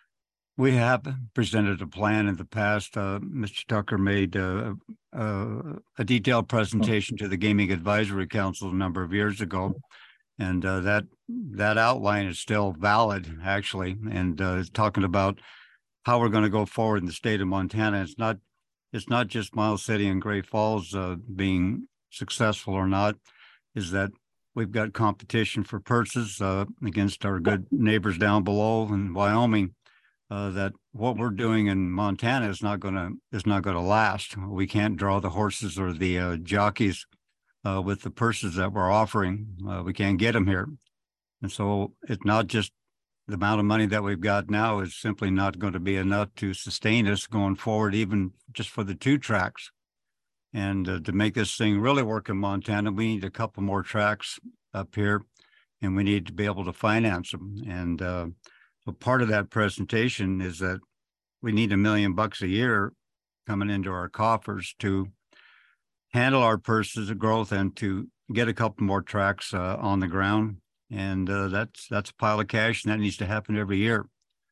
we have presented a plan in the past. Uh, Mister Tucker made uh, uh, a detailed presentation to the Gaming Advisory Council a number of years ago. And uh, that that outline is still valid, actually, and uh, it's talking about how we're going to go forward in the state of Montana. It's not it's not just Miles City and Great Falls uh, being successful or not, is that we've got competition for purses uh, against our good neighbors down below in Wyoming. Uh, that what we're doing in Montana is not going to is not going to last. We can't draw the horses or the uh, jockeys uh, with the purses that we're offering. Uh, we can't get them here, and so it's not just the amount of money that we've got now is simply not going to be enough to sustain us going forward, even just for the two tracks. And uh, to make this thing really work in Montana, we need a couple more tracks up here, and we need to be able to finance them. And uh, so part of that presentation is that we need a million bucks a year coming into our coffers to handle our purses of growth and to get a couple more tracks uh, on the ground. And uh, that's that's a pile of cash, and that needs to happen every year.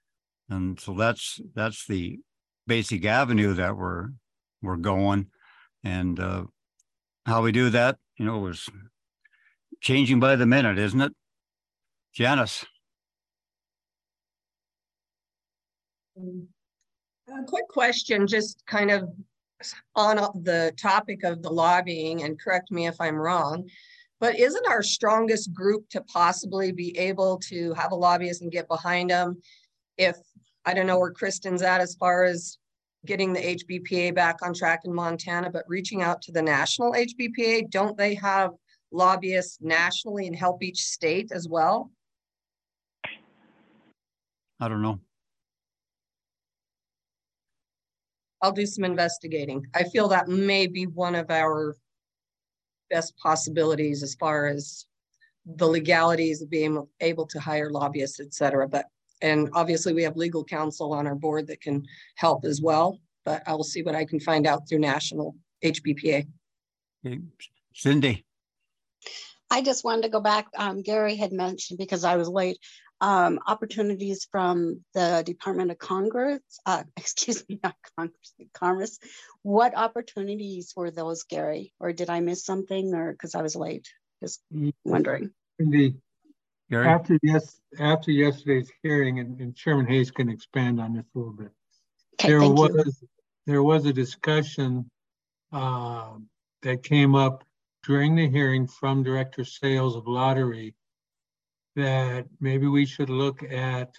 And so that's that's the basic avenue that we're we're going. And uh, how we do that, you know, is changing by the minute, isn't it? Janice. A quick question, just kind of on the topic of the lobbying, and correct me if I'm wrong, but isn't our strongest group to possibly be able to have a lobbyist and get behind them if, I don't know where Kristen's at as far as getting the H B P A back on track in Montana, but reaching out to the national H B P A, don't they have lobbyists nationally and help each state as well? I don't know. I'll do some investigating. I feel that may be one of our best possibilities as far as the legalities of being able to hire lobbyists, et cetera. But, and obviously we have legal counsel on our board that can help as well, but I will see what I can find out through national H B P A. Okay. Cindy. I just wanted to go back. Um, Gary had mentioned, because I was late, um, opportunities from the Department of Congress, uh, excuse me, not Congress, Commerce. What opportunities were those, Gary? Or did I miss something, or because I was late? Just wondering. The, Gary? after yes, after yesterday's hearing, and, and Chairman Hayes can expand on this a little bit. Okay, there thank was you. there was a discussion uh, that came up during the hearing from Director Sales of Lottery that maybe we should look at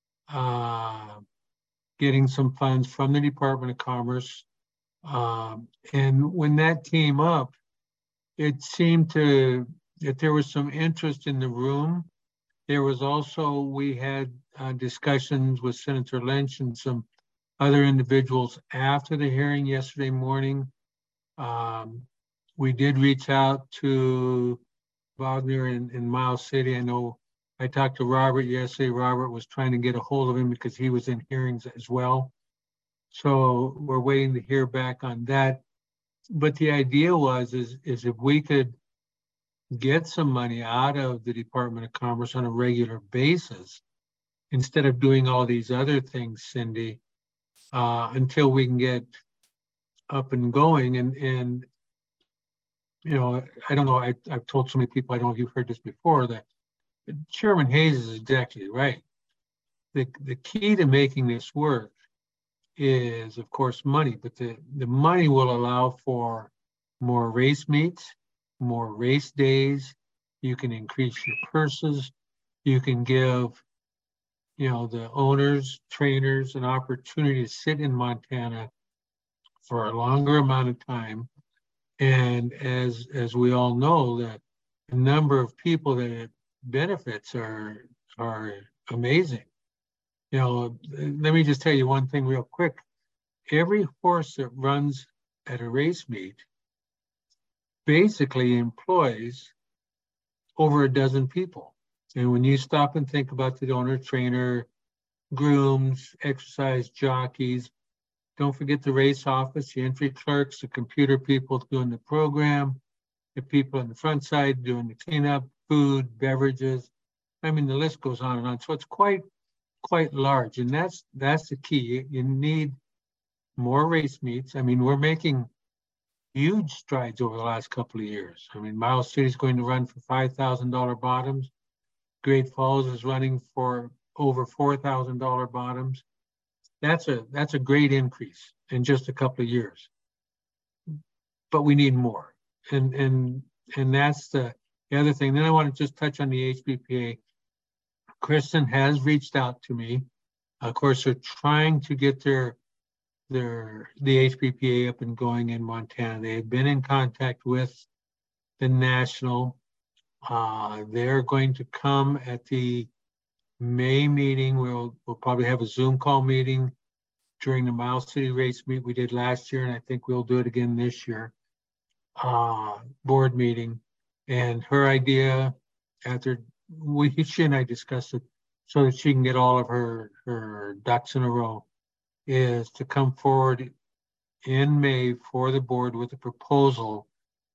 uh, getting some funds from the Department of Commerce. Um, and when that came up, it seemed to that there was some interest in the room. There was also, we had uh, discussions with Senator Lynch and some other individuals after the hearing yesterday morning. Um, we did reach out to Wagner in, in Miles City. I know I talked to Robert yesterday. Robert was trying to get a hold of him because he was in hearings as well. So we're waiting to hear back on that. But the idea was, is, is if we could get some money out of the Department of Commerce on a regular basis, instead of doing all these other things, Cindy, uh, until we can get up and going. And, and you know, I don't know, I, I've told so many people, I don't know if you've heard this before, that Chairman Hayes is exactly right. The, the key to making this work is, of course, money, but the, the money will allow for more race meets, more race days. You can increase your purses. You can give, you know, the owners, trainers, an opportunity to sit in Montana for a longer amount of time. And as, as we all know, that the number of people that it benefits are, are amazing. You know, let me just tell you one thing real quick. Every horse that runs at a race meet basically employs over a dozen people. And when you stop and think about the owner, trainer, grooms, exercise jockeys, don't forget the race office, the entry clerks, the computer people doing the program, the people on the front side doing the cleanup, food, beverages. I mean, the list goes on and on. So it's quite, quite large. And that's, that's the key. You need more race meets. I mean, we're making huge strides over the last couple of years. I mean, Miles City is going to run for five thousand dollar bottoms. Great Falls is running for over four thousand dollar bottoms. That's a, that's a great increase in just a couple of years. But we need more. And, and, and that's the, the other thing. Then I want to just touch on the H B P A. Kristen has reached out to me. Of course, they're trying to get their their the H B P A up and going in Montana. They have been in contact with the national. Uh, they're going to come at the May meeting. We'll we'll probably have a Zoom call meeting during the Miles City race meet we did last year, and I think we'll do it again this year. Uh, board meeting, and her idea after we she and I discussed it so that she can get all of her her ducks in a row, is to come forward in May for the board with a proposal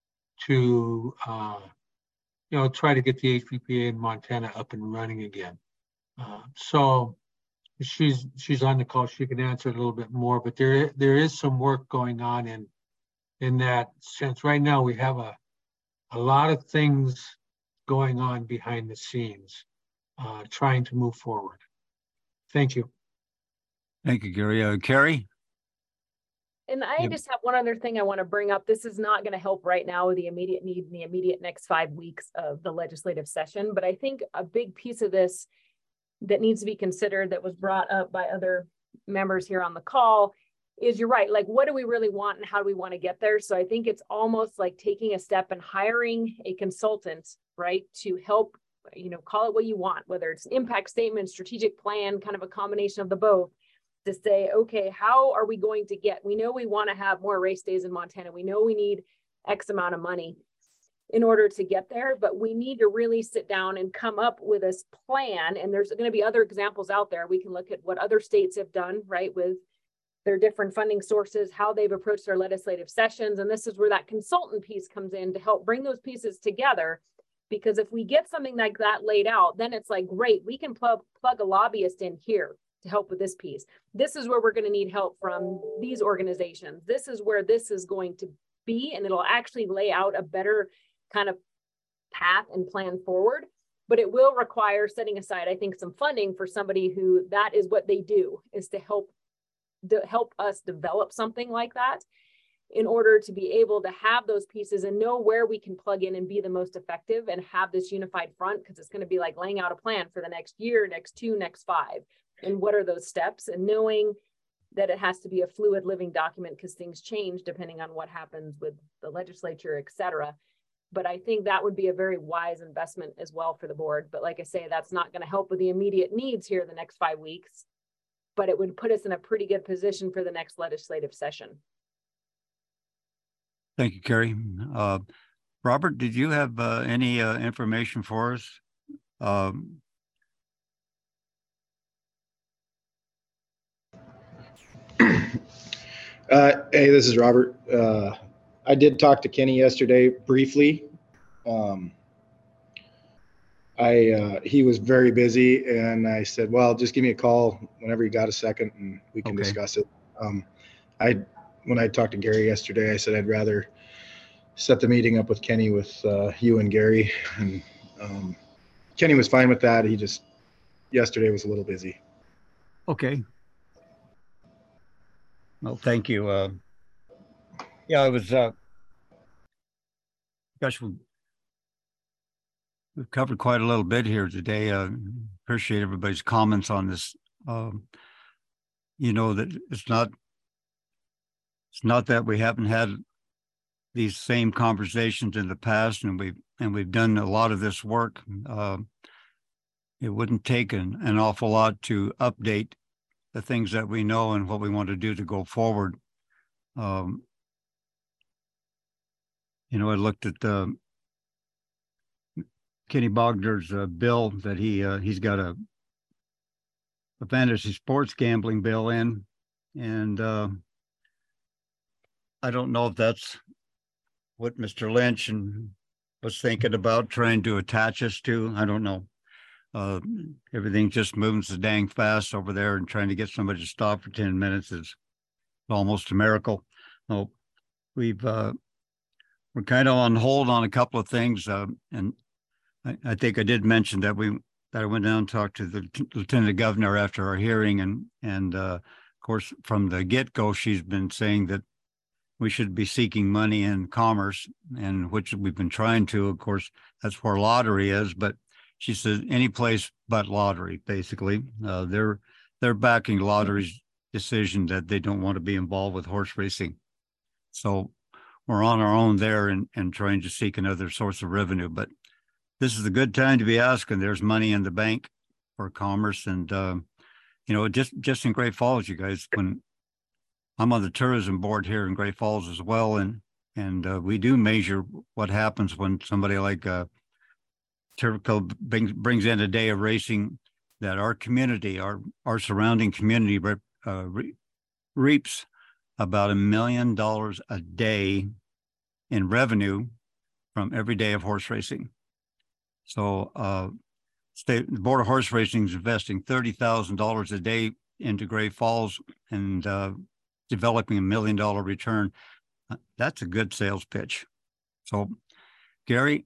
to, uh, you know, try to get the H B P A in Montana up and running again. Uh, so she's she's on the call. She can answer a little bit more, but there there is some work going on in in that sense. Right now, we have a a lot of things going on behind the scenes, uh, trying to move forward. Thank you. Thank you, Gary. Uh, Carrie? And I Yep. just have one other thing I want to bring up. This is not going to help right now with the immediate need in the immediate next five weeks of the legislative session. But I think a big piece of this that needs to be considered, that was brought up by other members here on the call, is you're right. Like, what do we really want and how do we want to get there? So I think it's almost like taking a step and hiring a consultant, right, to help, you know, call it what you want, whether it's impact statement, strategic plan, kind of a combination of the both, to say, okay, how are we going to get, we know we want to have more race days in Montana. We know we need X amount of money in order to get there, but we need to really sit down and come up with a plan. And there's going to be other examples out there. We can look at what other states have done, right, with their different funding sources, how they've approached their legislative sessions. And this is where that consultant piece comes in to help bring those pieces together. Because if we get something like that laid out, then it's like, great, we can plug, plug a lobbyist in here to help with this piece. This is where we're going to need help from these organizations. This is where this is going to be, and it'll actually lay out a better kind of path and plan forward. But it will require setting aside, I think, some funding for somebody who that is what they do, is to help to help us develop something like that, in order to be able to have those pieces and know where we can plug in and be the most effective and have this unified front, because it's going to be like laying out a plan for the next year, next two, next five. And what are those steps? And knowing that it has to be a fluid living document, because things change depending on what happens with the legislature, et cetera. But I think that would be a very wise investment as well for the board. But like I say, that's not going to help with the immediate needs here the next five weeks, but it would put us in a pretty good position for the next legislative session. Thank you, Carrie. Uh, Robert, did you have uh, any uh, information for us? Um, uh, hey, this is Robert. Uh, I did talk to Kenny yesterday briefly. Um, I uh, he was very busy, and I said, "Well, just give me a call whenever you got a second, and we can okay. discuss it." Um, I. When I talked to Gary yesterday, I said I'd rather set the meeting up with Kenny with uh, you and Gary, and um, Kenny was fine with that. He just yesterday was a little busy. Okay. Well, thank you. Uh, yeah, I was. Uh, gosh, we, we've covered quite a little bit here today. Uh, appreciate everybody's comments on this. Um, you know that it's not. It's not that we haven't had these same conversations in the past, and we've and we've done a lot of this work. Uh, it wouldn't take an, an awful lot to update the things that we know and what we want to do to go forward. Um, you know, I looked at uh, Kenny Bogner's uh, bill that he uh, he's got a, a fantasy sports gambling bill in, and uh, I don't know if that's what Mister Lynch and was thinking about trying to attach us to. I don't know. Uh, everything just moves so dang fast over there, and trying to get somebody to stop for ten minutes is almost a miracle. So we've uh, we're kind of on hold on a couple of things, uh, and I, I think I did mention that we that I went down and talked to the Lieutenant Governor after our hearing, and and uh, of course from the get-go she's been saying that we should be seeking money in commerce, and which we've been trying to. Of course, that's where lottery is, but she said any place but lottery, basically. Uh, they're they're backing lottery's decision that they don't want to be involved with horse racing. So we're on our own there and, and trying to seek another source of revenue. But this is a good time to be asking. There's money in the bank for commerce. And, uh, you know, just, just in Great Falls, you guys, when I'm on the tourism board here in Great Falls as well, and and uh, we do measure what happens when somebody like uh, Turf Club brings, brings in a day of racing, that our community, our our surrounding community uh, re reaps about a million dollars a day in revenue from every day of horse racing. So uh, state the Board of Horse Racing is investing thirty thousand dollars a day into Great Falls, and uh, developing a million dollar return. That's a good sales pitch. So, Gary?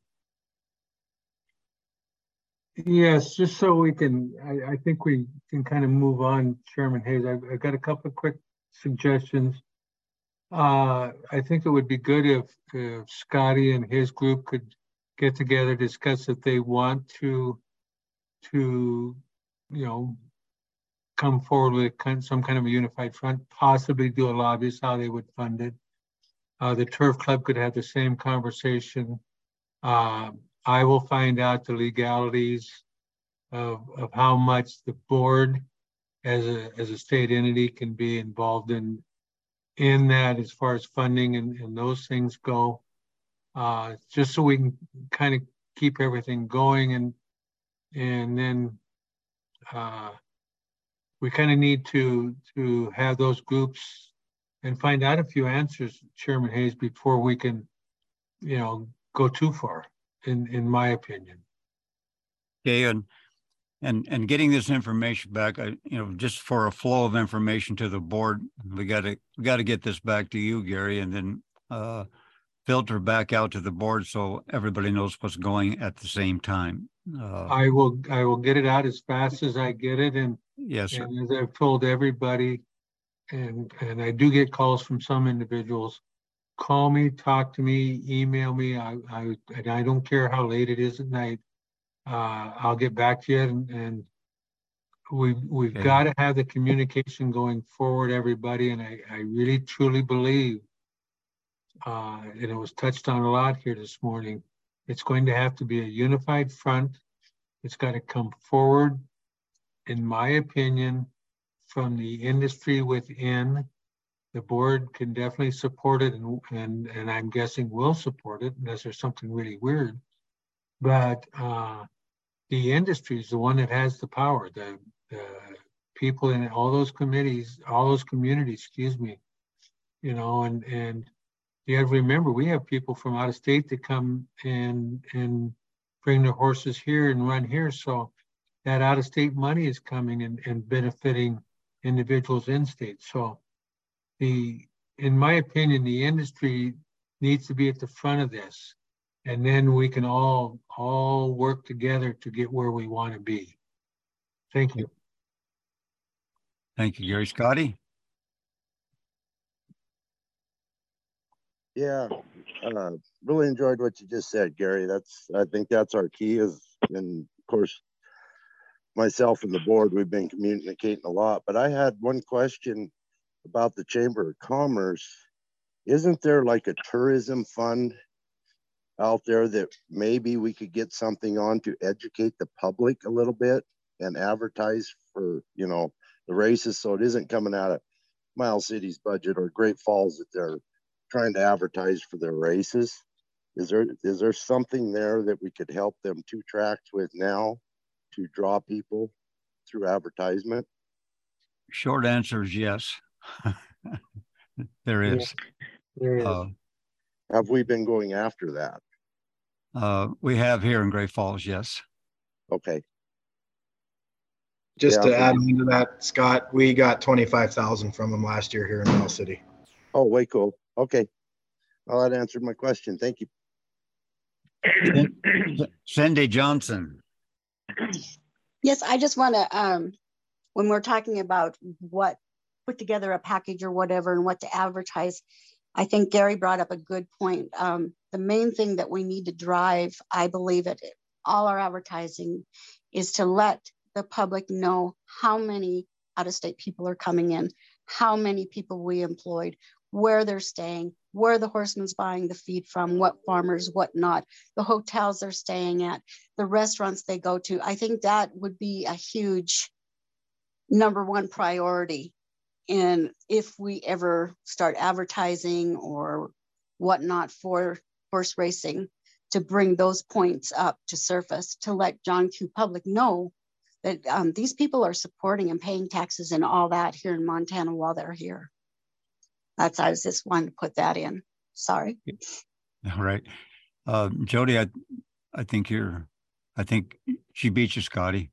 Yes, just so we can, I, I think we can kind of move on, Chairman Hayes. I've, I've got a couple of quick suggestions. Uh, I think it would be good if, if Scotty and his group could get together, discuss if they want to, to, you know, come forward with kind, some kind of a unified front, possibly do a lobbyist, how they would fund it. Uh, the Turf Club could have the same conversation. Uh, I will find out the legalities of, of how much the board as a, as a state entity can be involved in, in that as far as funding and, and those things go. Uh, just so we can kind of keep everything going, and, and then uh, we kind of need to, to have those groups and find out a few answers, Chairman Hayes, before we can, you know, go too far, in, in my opinion. Okay, and, and, and getting this information back, I, you know, just for a flow of information to the board, we gotta, we gotta get this back to you, Gary, and then uh, filter back out to the board so everybody knows what's going at the same time. Uh, I will, I will get it out as fast as I get it, and yes, sir. and as I've told everybody, and, and I do get calls from some individuals, call me, talk to me, email me. I, I, and I don't care how late it is at night. Uh, I'll get back to you, and, and we, we've Okay. got to have the communication going forward, everybody. And I, I really, truly believe, uh, and it was touched on a lot here this morning, it's going to have to be a unified front. It's got to come forward, in my opinion, from the industry within. The board can definitely support it, and, and, and I'm guessing will support it unless there's something really weird. But uh, the industry is the one that has the power. The, the people in all those committees, all those communities, excuse me, you know, and, and you have to remember, we have people from out of state that come and, and bring their horses here and run here. So that out of state money is coming and, and benefiting individuals in state. So the, in my opinion, the industry needs to be at the front of this, and then we can all, all work together to get where we want to be. Thank you. Thank you, Gary. Scotty? Yeah, uh, really enjoyed what you just said, Gary. That's, I think that's our key is, and of course, myself and the board, we've been communicating a lot, but I had one question about the Chamber of Commerce. Isn't there like a tourism fund out there that maybe we could get something on to educate the public a little bit and advertise for, you know, the races, so it isn't coming out of Miles City's budget or Great Falls that they're trying to advertise for their races? Is there, is there something there that we could help them two tracks with now to draw people through advertisement? Short answer is yes. There is. There is. Uh, Have we been going after that? uh, we have here in Great Falls, yes. Okay. Just Yeah, to I add think- on to that, Scott, we got twenty-five thousand from them last year here in Miles City. Oh, way cool. Okay. Well, that answered my question. Thank you. Cindy Johnson. Yes, I just want to, um, when we're talking about what, put together a package or whatever and what to advertise, I think Gary brought up a good point. Um, the main thing that we need to drive, I believe it, all our advertising is to let the public know how many out-of-state people are coming in, how many people we employed, where they're staying, where the horseman's buying the feed from, what farmers, what not, the hotels they're staying at, the restaurants they go to. I think that would be a huge number one priority. And if we ever start advertising or whatnot for horse racing, to bring those points up to surface, to let John Q. Public know that um, these people are supporting and paying taxes and all that here in Montana while they're here. That's, I was just wanting to put that in. Sorry. All right. Uh, Jody, I, I think you're, I think she beat you, Scotty.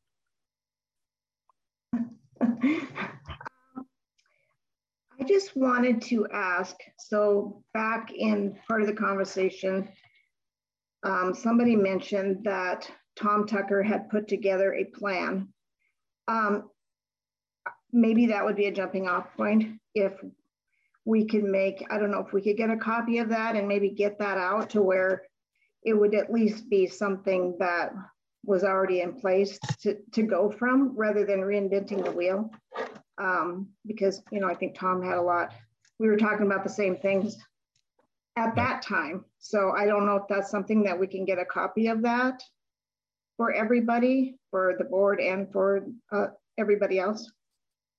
I just wanted to ask, so back in part of the conversation, um, somebody mentioned that Tom Tucker had put together a plan. Um, maybe that would be a jumping off point if we could make, I don't know, if we could get a copy of that and maybe get that out to where it would at least be something that was already in place to, to go from rather than reinventing the wheel. Um, because, you know, I think Tom had a lot, we were talking about the same things at that time. So I don't know if that's something that we can get a copy of that for everybody, for the board and for uh, everybody else.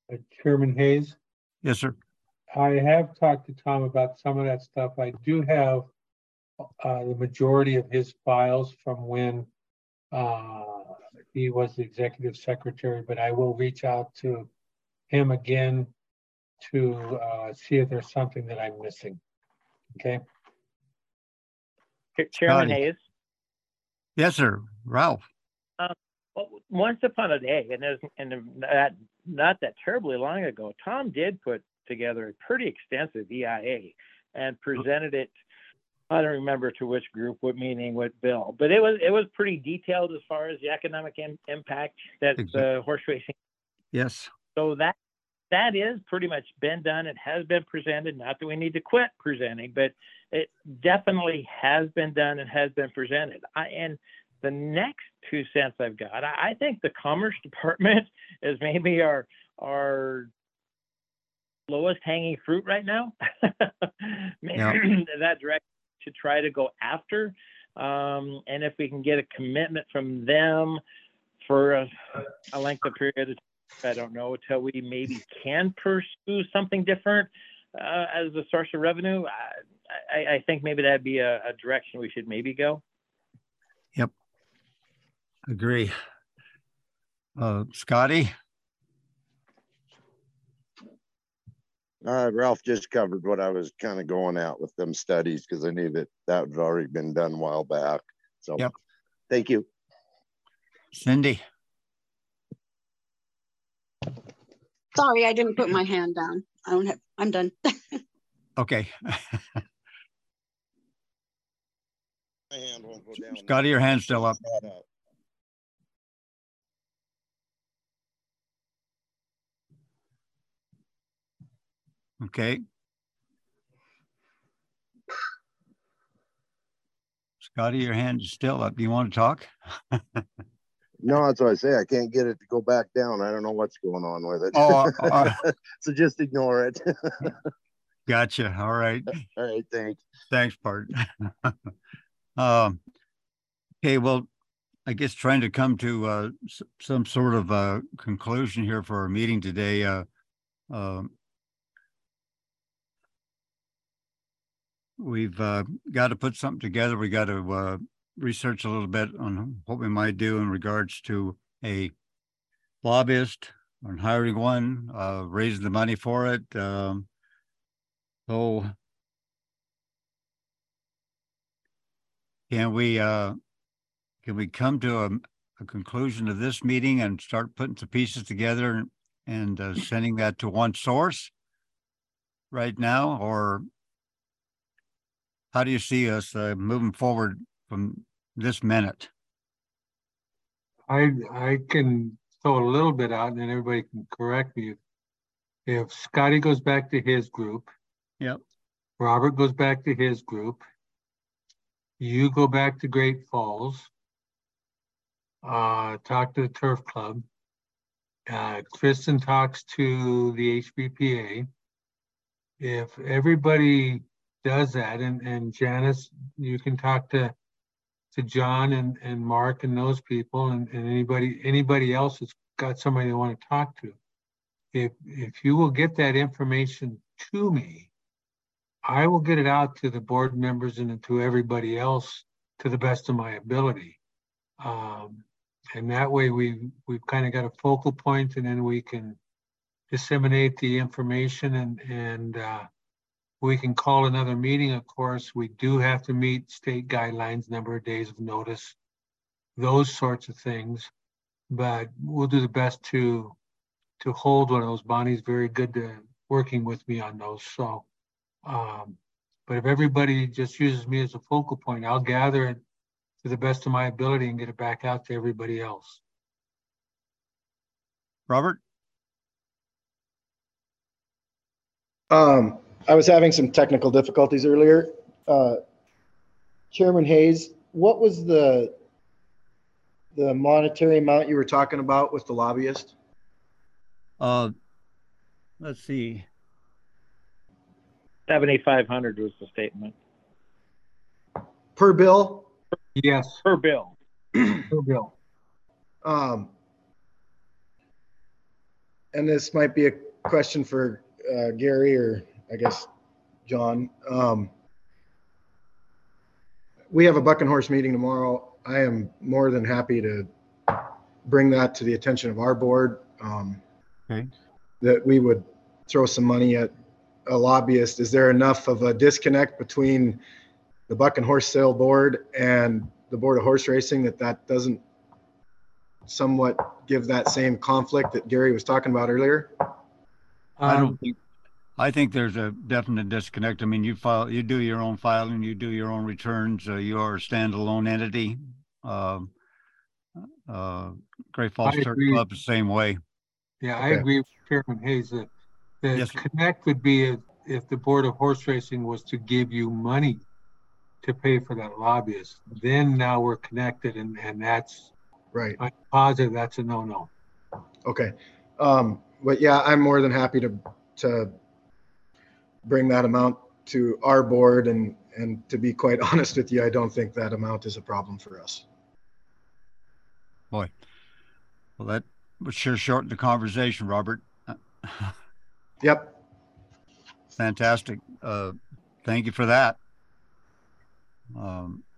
Uh, Chairman Hayes, Yes, sir. I have talked to Tom about some of that stuff. I do have uh, the majority of his files from when uh, he was the executive secretary, but I will reach out to him again to uh, see if there's something that I'm missing. Okay. Chairman Scotty. Hayes. Yes, sir. Ralph. Um, well, once upon a day, and there's, and that not that terribly long ago, Tom did put together a pretty extensive E I A and presented it. I don't remember to which group, what meeting, what bill, but it was it was pretty detailed as far as the economic im- impact that Exactly. uh, horse racing. Yes. So that that is pretty much been done. It has been presented. Not that we need to quit presenting, but it definitely has been done and has been presented. I, and the next two cents I've got, I, I think the Commerce Department is maybe our our lowest hanging fruit right now. Maybe Yeah. that direction to try to go after. Um, and if we can get a commitment from them for a, a length of period of time, I don't know, until we maybe can pursue something different uh, as a source of revenue, I, I, I think maybe that'd be a, a direction we should maybe go. Yep. Agree. Uh, Scotty? Uh, Ralph just covered what I was kind of going out with them studies because I knew that that had already been done a while back. So, Yep. Thank you. Cindy? Sorry, I didn't put my hand down. I don't have, I'm done. Okay. My hand won't go down. Scotty, your hand's still up. Okay. Scotty, your hand is still up. Do you want to talk? No, that's what I say. I can't get it to go back down. I don't know what's going on with it. Oh, uh, so just ignore it. Gotcha. All right. All right. Thanks. Thanks, Bart. um, okay. Well, I guess trying to come to uh, s- some sort of uh, conclusion here for our meeting today. Uh, um, we've uh, got to put something together. We got to uh, research a little bit on what we might do in regards to a lobbyist, on hiring one, uh, raising the money for it. Um, so can we uh, can we come to a, a conclusion of this meeting and start putting some pieces together and, and uh, sending that to one source right now, or how do you see us uh, moving forward from this minute? I I can throw a little bit out and then everybody can correct me. If Scotty goes back to his group, Yep. Robert goes back to his group, you go back to Great Falls, uh, talk to the Turf Club, uh, Kristen talks to the H B P A. If everybody does that, and, and Janice, you can talk to to John and, and Mark and those people and, and anybody anybody else that's got somebody they want to talk to. If if you will get that information to me, I will get it out to the board members and to everybody else to the best of my ability. Um, and that way we we've kind of got a focal point, and then we can disseminate the information, and and uh, we can call another meeting. Of course, we do have to meet state guidelines, number of days of notice, those sorts of things. But we'll do the best to to hold one of those. Bonnie's very good to working with me on those. So, um, but if everybody just uses me as a focal point, I'll gather it to the best of my ability and get it back out to everybody else. Robert? Um, I was having some technical difficulties earlier. Uh, Chairman Hayes, what was the the monetary amount you were talking about with the lobbyist? Uh, let's see. seventy-five hundred was the statement. Per bill? Yes. Per bill. Per bill. Um, Um, and this might be a question for uh, Gary or I guess John. Um, we have a Buck and Horse meeting tomorrow. I am more than happy to bring that to the attention of our board. Um, Okay. That we would throw some money at a lobbyist. Is there enough of a disconnect between the Buck and Horse Sale Board and the Board of Horse Racing that that doesn't somewhat give that same conflict that Gary was talking about earlier? I Um, don't think, I think there's a definite disconnect. I mean, you file, you do your own filing, you do your own returns. Uh, you are a standalone entity. Um, uh, Great Falls I Turf agree. Club the same way. Yeah, I Okay. agree with Chairman Hayes. The, the Yes, sir. connect would be if, if the Board of Horse Racing was to give you money to pay for that lobbyist, then now we're connected, and, and that's, Right. I'm positive that's a no-no. Okay. Um, but yeah, I'm more than happy to, to bring that amount to our board, and, and to be quite honest with you, I don't think that amount is a problem for us. Boy. Well, that would sure shorten the conversation, Robert. Yep. Fantastic. Uh, thank you for that. Um,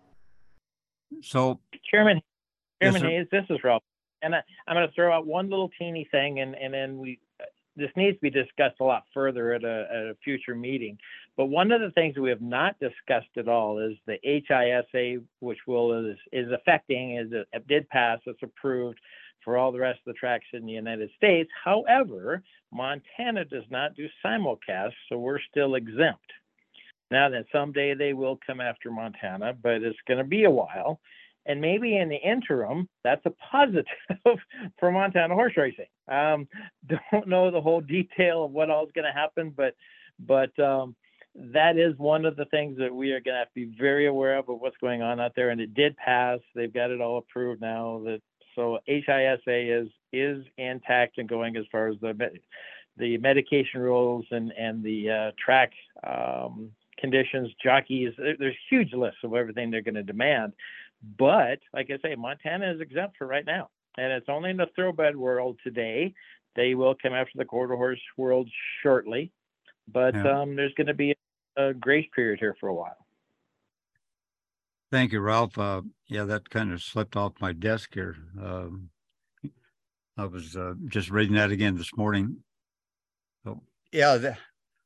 so, Chairman, Yes, Chairman sir. Hayes, this is Rob. And I, I'm going to throw out one little teeny thing, and, and then we, this needs to be discussed a lot further at a, at a future meeting. But one of the things that we have not discussed at all is the H I S A, which will is, is affecting, is it did pass, it's approved for all the rest of the tracks in the United States. However, Montana does not do simulcast, so we're still exempt. Now that someday they will come after Montana, but it's going to be a while. And maybe in the interim, that's a positive for Montana horse racing. Um, don't know the whole detail of what all is going to happen, but but um, that is one of the things that we are going to have to be very aware of, of what's going on out there. And it did pass; they've got it all approved now. That so H I S A is is intact and going as far as the the medication rules and and the uh, track um, conditions, jockeys. There's huge lists of everything they're going to demand. But like I say, Montana is exempt for right now, and it's only in the thoroughbred world today. They will come after the quarter horse world shortly, but Yeah. um, there's going to be a grace period here for a while. Thank you, Ralph. Uh, yeah, that kind of slipped off my desk here. Um, I was uh, just reading that again this morning. So yeah, the,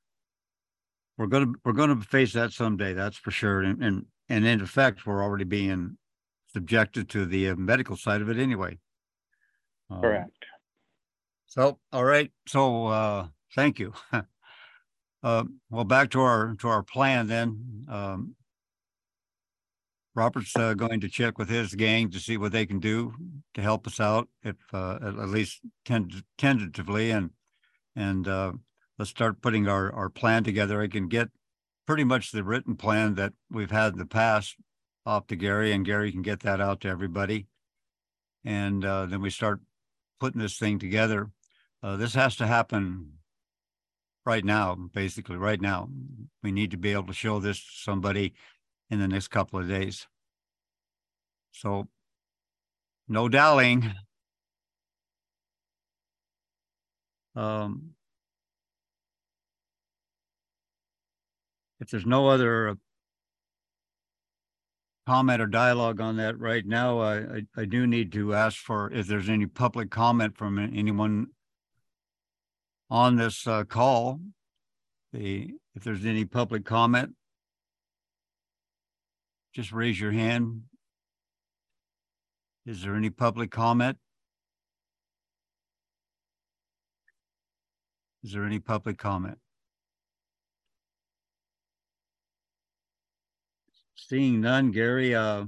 we're gonna we're gonna face that someday. That's for sure. And and and in effect, we're already being subjected to the uh, medical side of it anyway. Um, Correct. So all right. So uh, thank you. uh, well, back to our to our plan then. Um, Robert's uh, going to check with his gang to see what they can do to help us out, if uh, at least tend- tentatively, and and uh, let's start putting our our plan together. I can get pretty much the written plan that we've had in the past off to Gary, and Gary can get that out to everybody, and uh, then we start putting this thing together. Uh, this has to happen right now, basically right now. We need to be able to show this to somebody in the next couple of days. So no dallying. Um, if there's no other comment or dialogue on that right now, I, I, I do need to ask for if there's any public comment from anyone on this uh, call. The, if there's any public comment, just raise your hand. Is there any public comment? Is there any public comment? Seeing none, Gary, uh,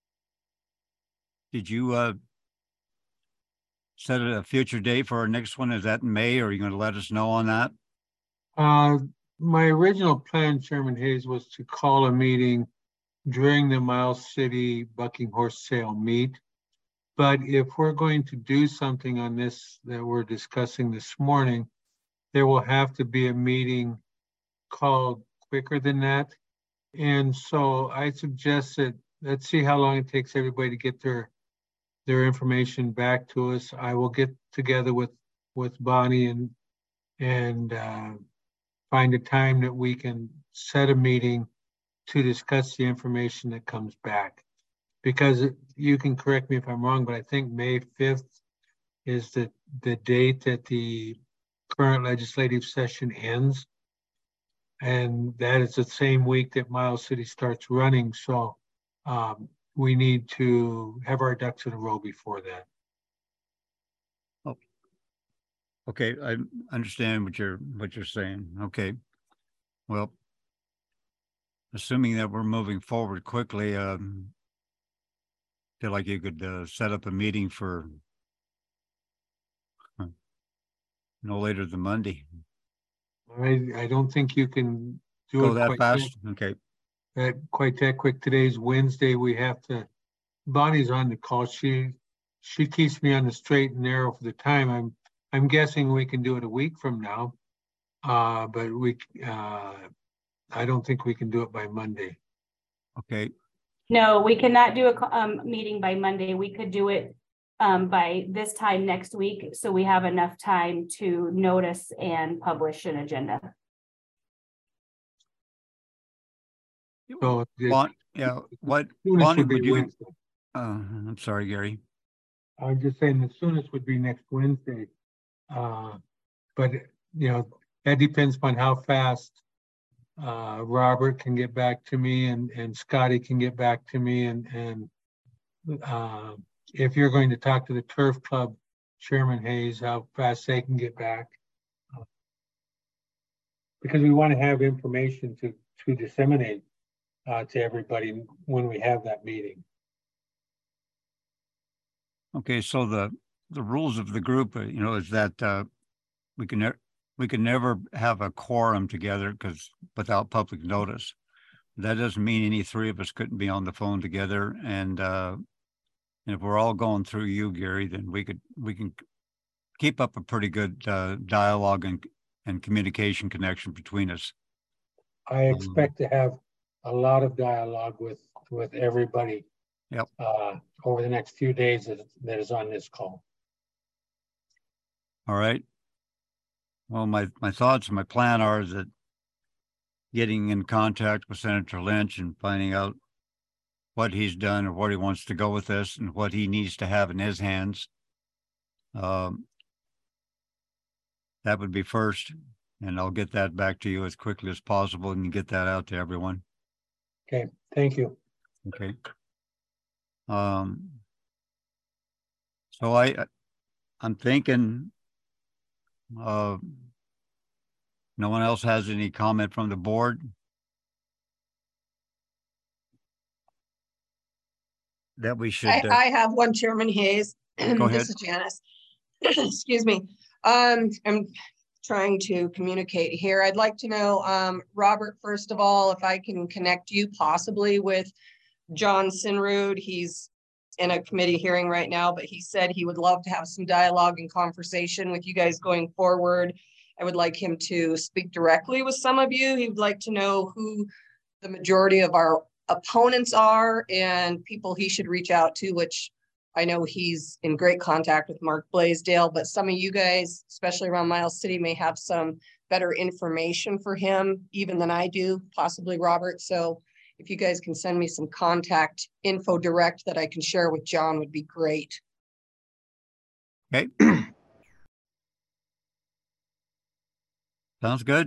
did you uh, set a future date for our next one? Is that in May, or are you going to let us know on that? Uh, my original plan, Chairman Hayes, was to call a meeting during the Miles City Bucking Horse Sale meet. But if we're going to do something on this that we're discussing this morning, there will have to be a meeting called quicker than that. And so I suggest that, let's see how long it takes everybody to get their, their information back to us. I will get together with with Bonnie and, and uh, find a time that we can set a meeting to discuss the information that comes back. Because you can correct me if I'm wrong, but I think May fifth is the, the date that the current legislative session ends. And that is the same week that Miles City starts running. So um, we need to have our ducks in a row before that. Oh, okay. I understand what you're, what you're saying. Okay. Well, assuming that we're moving forward quickly, um, feel like you could uh, set up a meeting for huh, no later than Monday. I, I don't think you can do Go it that quite fast? that, Okay. that quite that quick. Today's Wednesday. We have to, Bonnie's on the call. She, she keeps me on the straight and narrow for the time. I'm, I'm guessing we can do it a week from now. Uh, but we, uh, I don't think we can do it by Monday. Okay. No, we cannot do a co- um, meeting by Monday. We could do it um, by this time next week. So we have enough time to notice and publish an agenda. So the Bon, yeah, what, soonest Bonnie, would be would you, Wednesday. uh, I'm sorry, Gary. I'm just saying the soonest would be next Wednesday. Uh, but, you know, that depends upon how fast uh, Robert can get back to me and, and Scotty can get back to me. And, and uh, if you're going to talk to the Turf Club, Chairman Hayes, how fast they can get back. Uh, because we want to have information to, to disseminate uh, to everybody when we have that meeting. Okay, so the, the rules of the group, uh, you know, is that uh, we can, ne- we can never have a quorum together because without public notice. That doesn't mean any three of us couldn't be on the phone together. And, uh, and if we're all going through you, Gary, then we could, we can keep up a pretty good uh, dialogue and, and communication connection between us. I expect um, to have a lot of dialogue with, with everybody. Yep. Uh, over the next few days that, that is on this call. All right. Well, my, my thoughts and my plan are is that getting in contact with Senator Lynch and finding out what he's done or what he wants to go with this and what he needs to have in his hands. Um, that would be first, and I'll get that back to you as quickly as possible and get that out to everyone. Okay, thank you. Okay. Um, so I, I'm thinking, uh, no one else has any comment from the board? That we should. I, Uh, I have one, Chairman Hayes. Go ahead. This is Janice. Excuse me. Um, I'm trying to communicate here. I'd like to know, um, Robert, first of all, if I can connect you possibly with John Sinrud. He's in a committee hearing right now, but he said he would love to have some dialogue and conversation with you guys going forward. I would like him to speak directly with some of you. He would like to know who the majority of our opponents are and people he should reach out to, which I know he's in great contact with Mark Blaisdell, but some of you guys, especially around Miles City, may have some better information for him even than I do, possibly Robert. So if you guys can send me some contact info direct that I can share with John would be great. Okay. Sounds good.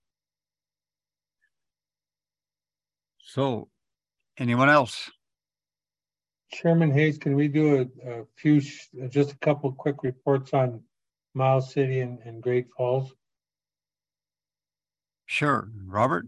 So, anyone else? Chairman Hayes, can we do a, a few, just a couple of quick reports on Miles City and, and Great Falls? Sure. Robert?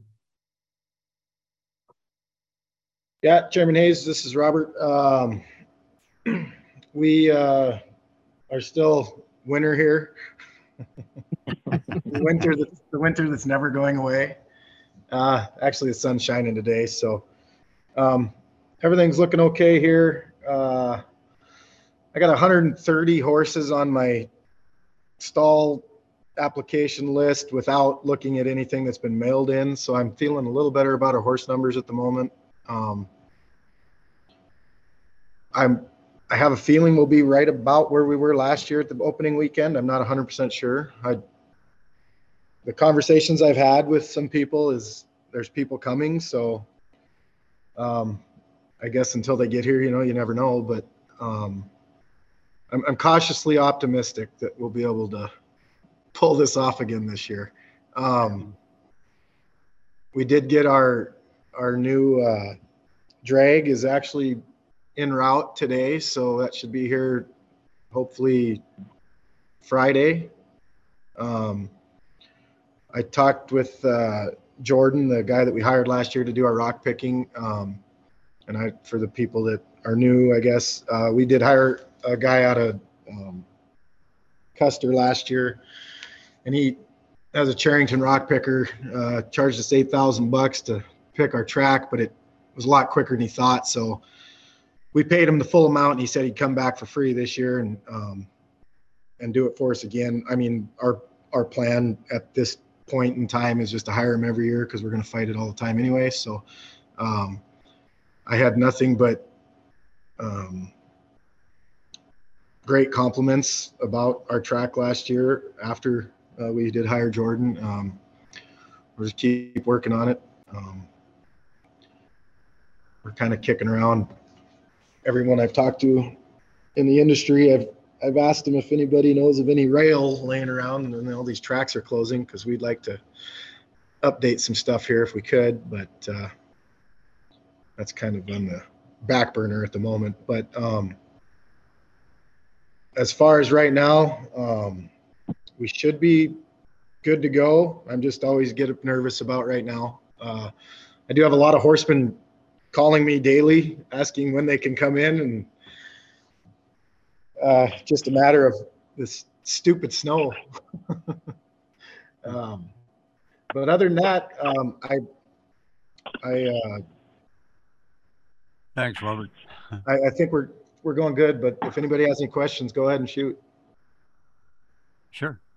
Yeah, Chairman Hayes, this is Robert. Um, we uh, are still winter here. the winter, that, the winter that's never going away. Uh, actually, the sun's shining today, so um, everything's looking okay here. Uh, I got one hundred thirty horses on my stall application list without looking at anything that's been mailed in, so I'm feeling a little better about our horse numbers at the moment. Um, I'm I have a feeling we'll be right about where we were last year at the opening weekend. I'm not one hundred percent sure. I, the conversations I've had with some people is there's people coming. So um, I guess until they get here, you know, you never know. But um, I'm, I'm cautiously optimistic that we'll be able to pull this off again this year. Um, we did get our our new uh, drag is actually en route today, so that should be here hopefully Friday. Um, I talked with uh, Jordan, the guy that we hired last year to do our rock picking, um, and I for the people that are new, I guess uh, we did hire a guy out of um, Custer last year, and he as a Charrington rock picker, uh, charged us eight thousand bucks to pick our track, but it was a lot quicker than he thought. So we paid him the full amount, and he said he'd come back for free this year and um, and do it for us again. I mean, our our plan at this point in time is just to hire him every year because we're going to fight it all the time anyway. So um, I had nothing but um, great compliments about our track last year after Uh, we did hire Jordan. Um, we'll just keep working on it. Um, we're kind of kicking around everyone I've talked to in the industry. I've I've asked them if anybody knows of any rail laying around, and then all these tracks are closing because we'd like to update some stuff here if we could, but uh, that's kind of on the back burner at the moment. But um, as far as right now, um, we should be good to go. I'm just always get nervous about right now. Uh, I do have a lot of horsemen calling me daily, asking when they can come in, and uh, just a matter of this stupid snow. um, but other than that, um, I, I, uh, Thanks, Robert. I, I think we're we're going good. But if anybody has any questions, go ahead and shoot. Sure.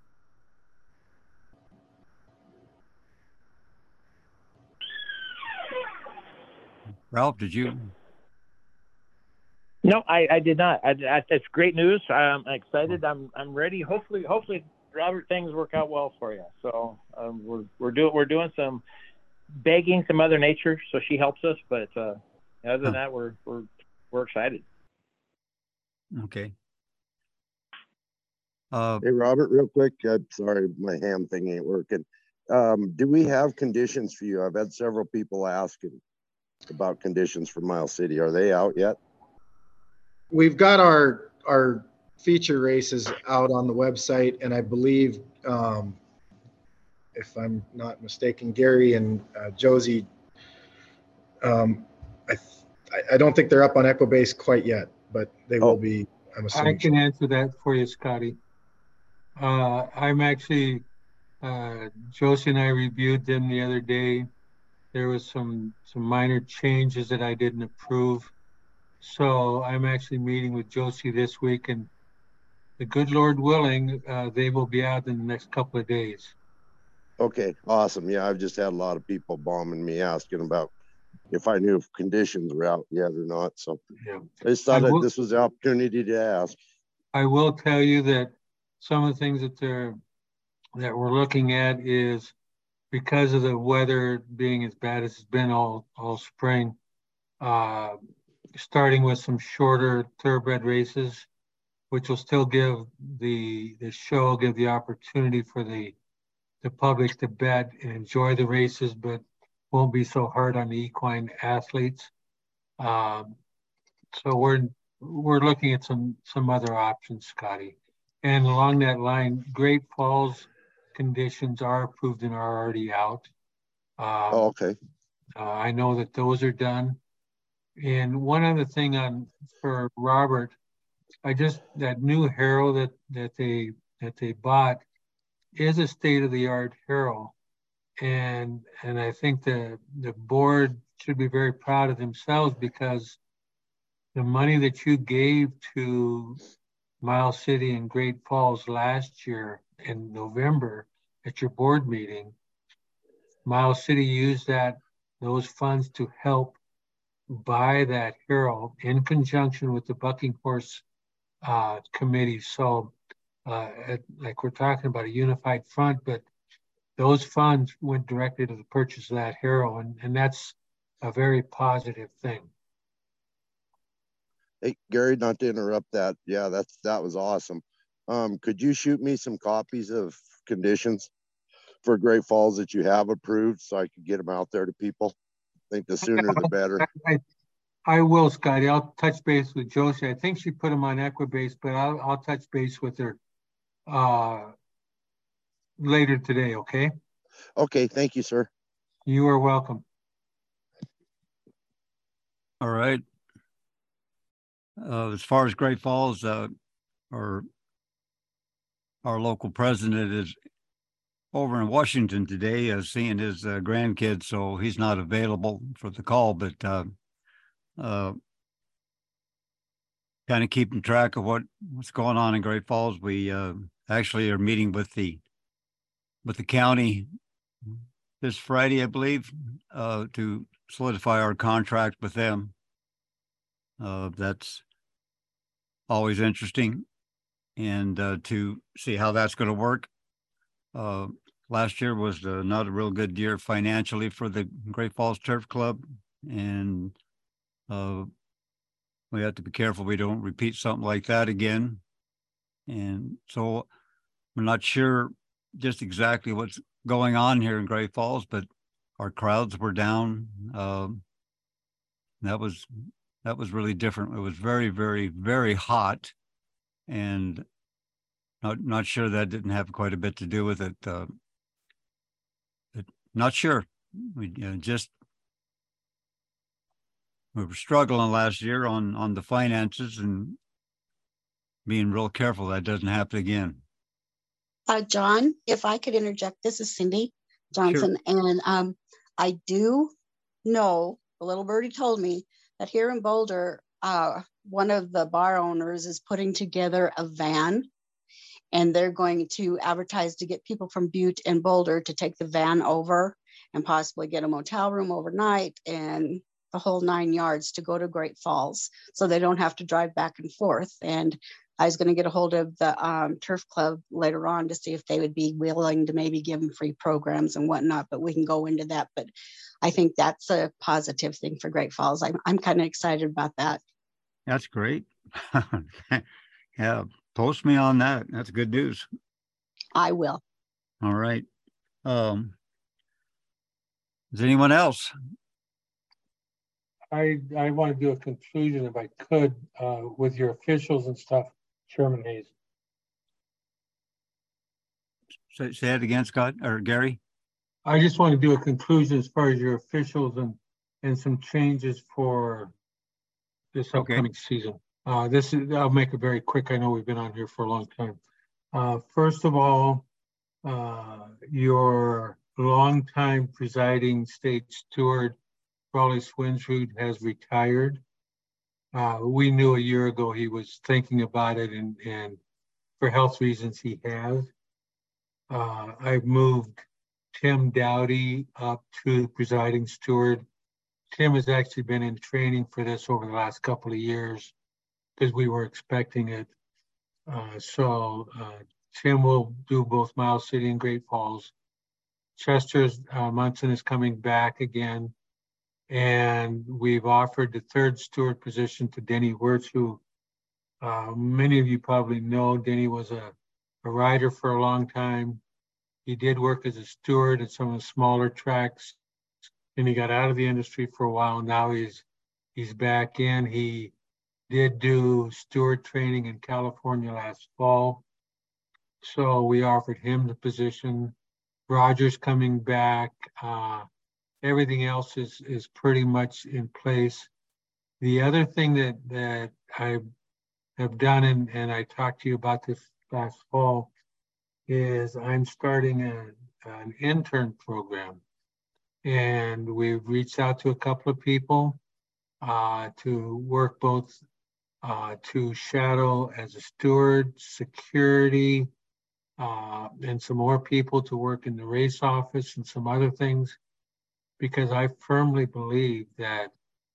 Ralph, did you? No, I, I did not. I, I, that's great news. I'm excited. I'm I'm ready. Hopefully, hopefully, Robert, things work out well for you. So um, we're we're doing we're doing some begging to Mother Nature, so she helps us. But uh, other than that, we're we're we're excited. Okay. Uh, Hey, Robert, real quick. I'm sorry, my ham thing ain't working. Um, do we have conditions for you? I've had several people asking about conditions for Miles City. Are they out yet? We've got our our feature races out on the website, and I believe, um, if I'm not mistaken, Gary and uh, Josie. Um, I I don't think they're up on Equibase quite yet, but they will Oh. be. I'm I assuming. can answer that for you, Scotty. Uh, I'm actually, uh, Josie and I reviewed them the other day. There was some, some minor changes that I didn't approve. So I'm actually meeting with Josie this week, and the good Lord willing, uh, they will be out in the next couple of days. Okay, awesome. Yeah, I've just had a lot of people bombing me asking about if I knew if conditions were out yet or not. So Yeah. I just thought I that will- this was the opportunity to ask. I will tell you that some of the things that they're, that we're looking at is because of the weather being as bad as it's been all, all spring, uh, starting with some shorter thoroughbred races, which will still give the, the show, give the opportunity for the, the public to bet and enjoy the races, but won't be so hard on the equine athletes. Um, so we're, we're looking at some, some other options, Scotty. And along that line, Great Falls conditions are approved and are already out. Um, Oh, okay. uh, I know that those are done. And one other thing on for Robert, I just that new harrow that that they that they bought is a state of the art harrow, and and I think the the board should be very proud of themselves because the money that you gave to Miles City and Great Falls last year in November at your board meeting, Miles City used that those funds to help by that Herald in conjunction with the Bucking Horse uh, Committee. So uh, at, like we're talking about a unified front, but those funds went directly to the purchase of that Herald, and, and that's a very positive thing. Hey, Gary, not to interrupt that. Yeah, that's that was awesome. Um, could you shoot me some copies of conditions for Great Falls that you have approved so I could get them out there to people? I think the sooner the better. I, I, I will, Scotty. I'll touch base with Josie. I think she put them on Equibase, but I'll, I'll touch base with her uh, later today, okay? Okay, thank you, sir. You are welcome. All right. Uh, as far as Great Falls, uh, our, our local president is over in Washington today, uh, seeing his uh, grandkids, so he's not available for the call, but uh, uh, kind of keeping track of what, what's going on in Great Falls. We uh, actually are meeting with the with the county this Friday, I believe, uh, to solidify our contract with them. Uh, that's always interesting, and uh, to see how that's going to work. Uh, last year was uh, not a real good year financially for the Great Falls Turf Club, and uh, we have to be careful we don't repeat something like that again. And so we're not sure just exactly what's going on here in Great Falls, but our crowds were down. Um, that was that was really different. It was very, very, very hot, and not not sure that didn't have quite a bit to do with it. Uh, but not sure. We you know, just we were struggling last year on on the finances and being real careful that doesn't happen again. Uh, John, if I could interject, this is Cindy Johnson, sure. And um, I do know, the little birdie told me that here in Boulder, uh, one of the bar owners is putting together a van, and they're going to advertise to get people from Butte and Boulder to take the van over and possibly get a motel room overnight and the whole nine yards to go to Great Falls, so they don't have to drive back and forth. And I was going to get a hold of the um, Turf Club later on to see if they would be willing to maybe give them free programs and whatnot, but we can go into that. But I think that's a positive thing for Great Falls. I'm, I'm kind of excited about that. That's great. Yeah, post me on that. That's good news. I will. All right. Um, is anyone else? I, I want to do a conclusion if I could uh, with your officials and stuff, Chairman Hayes. Say, say it again, Scott or Gary. I just want to do a conclusion as far as your officials and and some changes for this upcoming okay. season. Uh, this is, I'll make it very quick. I know we've been on here for a long time. Uh, first of all, uh, your longtime presiding state steward, Raleigh Swinsrud, has retired. Uh, we knew a year ago he was thinking about it, and, and for health reasons he has. Uh, I've moved Tim Dowdy up to presiding steward. Tim has actually been in training for this over the last couple of years because we were expecting it. Uh, so uh, Tim will do both Miles City and Great Falls. Chester uh, Munson is coming back again. And we've offered the third steward position to Denny Wirtz, who uh, many of you probably know. Denny was a, a rider for a long time. He did work as a steward at some of the smaller tracks, and he got out of the industry for a while. Now he's he's back in. He did do steward training in California last fall, so we offered him the position. Roger's coming back. Uh, Everything else is is pretty much in place. The other thing that that I have done, and, and I talked to you about this last fall, is I'm starting a, an intern program. And we've reached out to a couple of people uh, to work both uh, to shadow as a steward, security, uh, and some more people to work in the race office and some other things. Because I firmly believe that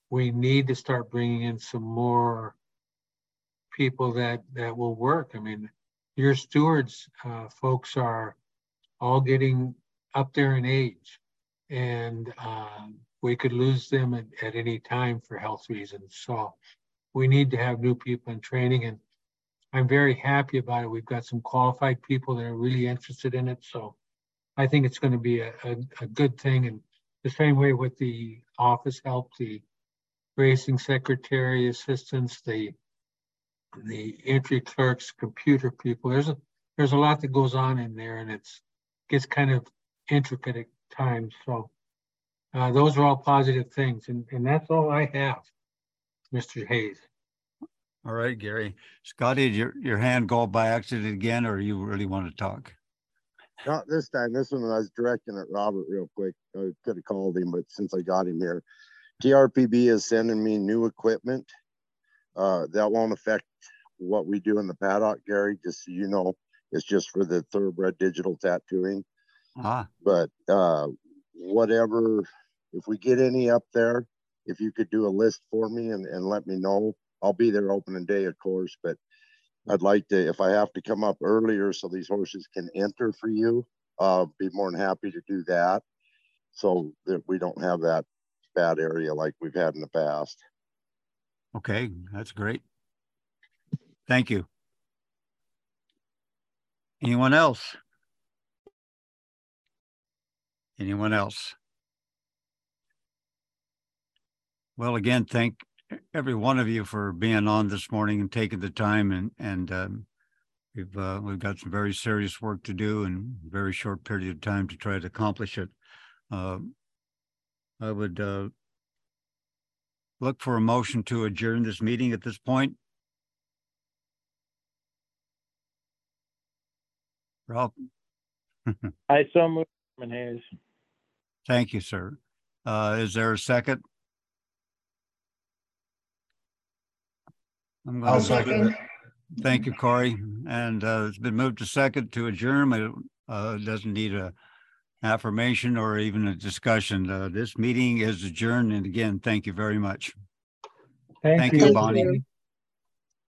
we need to start bringing in some more people that, that will work. I mean, your stewards, uh, folks are all getting up there in age, and um, we could lose them at, at any time for health reasons. So we need to have new people in training, and I'm very happy about it. We've got some qualified people that are really interested in it. So I think it's going to be a, a, a good thing. And the same way with the office help, the racing secretary assistants, the the entry clerks, computer people. There's a there's a lot that goes on in there, and it's gets kind of intricate at times. So uh, those are all positive things, and and that's all I have, Mister Hayes. All right, Gary. Scotty, did your your hand go by accident again, or you really want to talk? Not this time. This one I was directing at Robert real quick. I could have called him, but since I got him here, T R P B is sending me new equipment. Uh, that won't affect what we do in the paddock, Gary, just so you know. It's just for the thoroughbred digital tattooing. Ah. But uh, whatever, if we get any up there, if you could do a list for me and, and let me know. I'll be there opening day, of course, but I'd like to, if I have to come up earlier so these horses can enter for you, uh, be more than happy to do that so that we don't have that bad area like we've had in the past. Okay, that's great. Thank you. Anyone else? Anyone else? Well, again, thank every one of you for being on this morning and taking the time, and and um, we've uh, we've got some very serious work to do in a very short period of time to try to accomplish it. Uh, I would uh, look for a motion to adjourn this meeting at this point. Rob? I so move, Chairman Hayes. Thank you, sir. Uh, is there a second? I'm I'll gonna second it. Thank you, Corey. And uh, it's been moved to second to adjourn. It uh, doesn't need a affirmation or even a discussion. Uh, this meeting is adjourned. And again, thank you very much. Thank Thank you. you, Bonnie.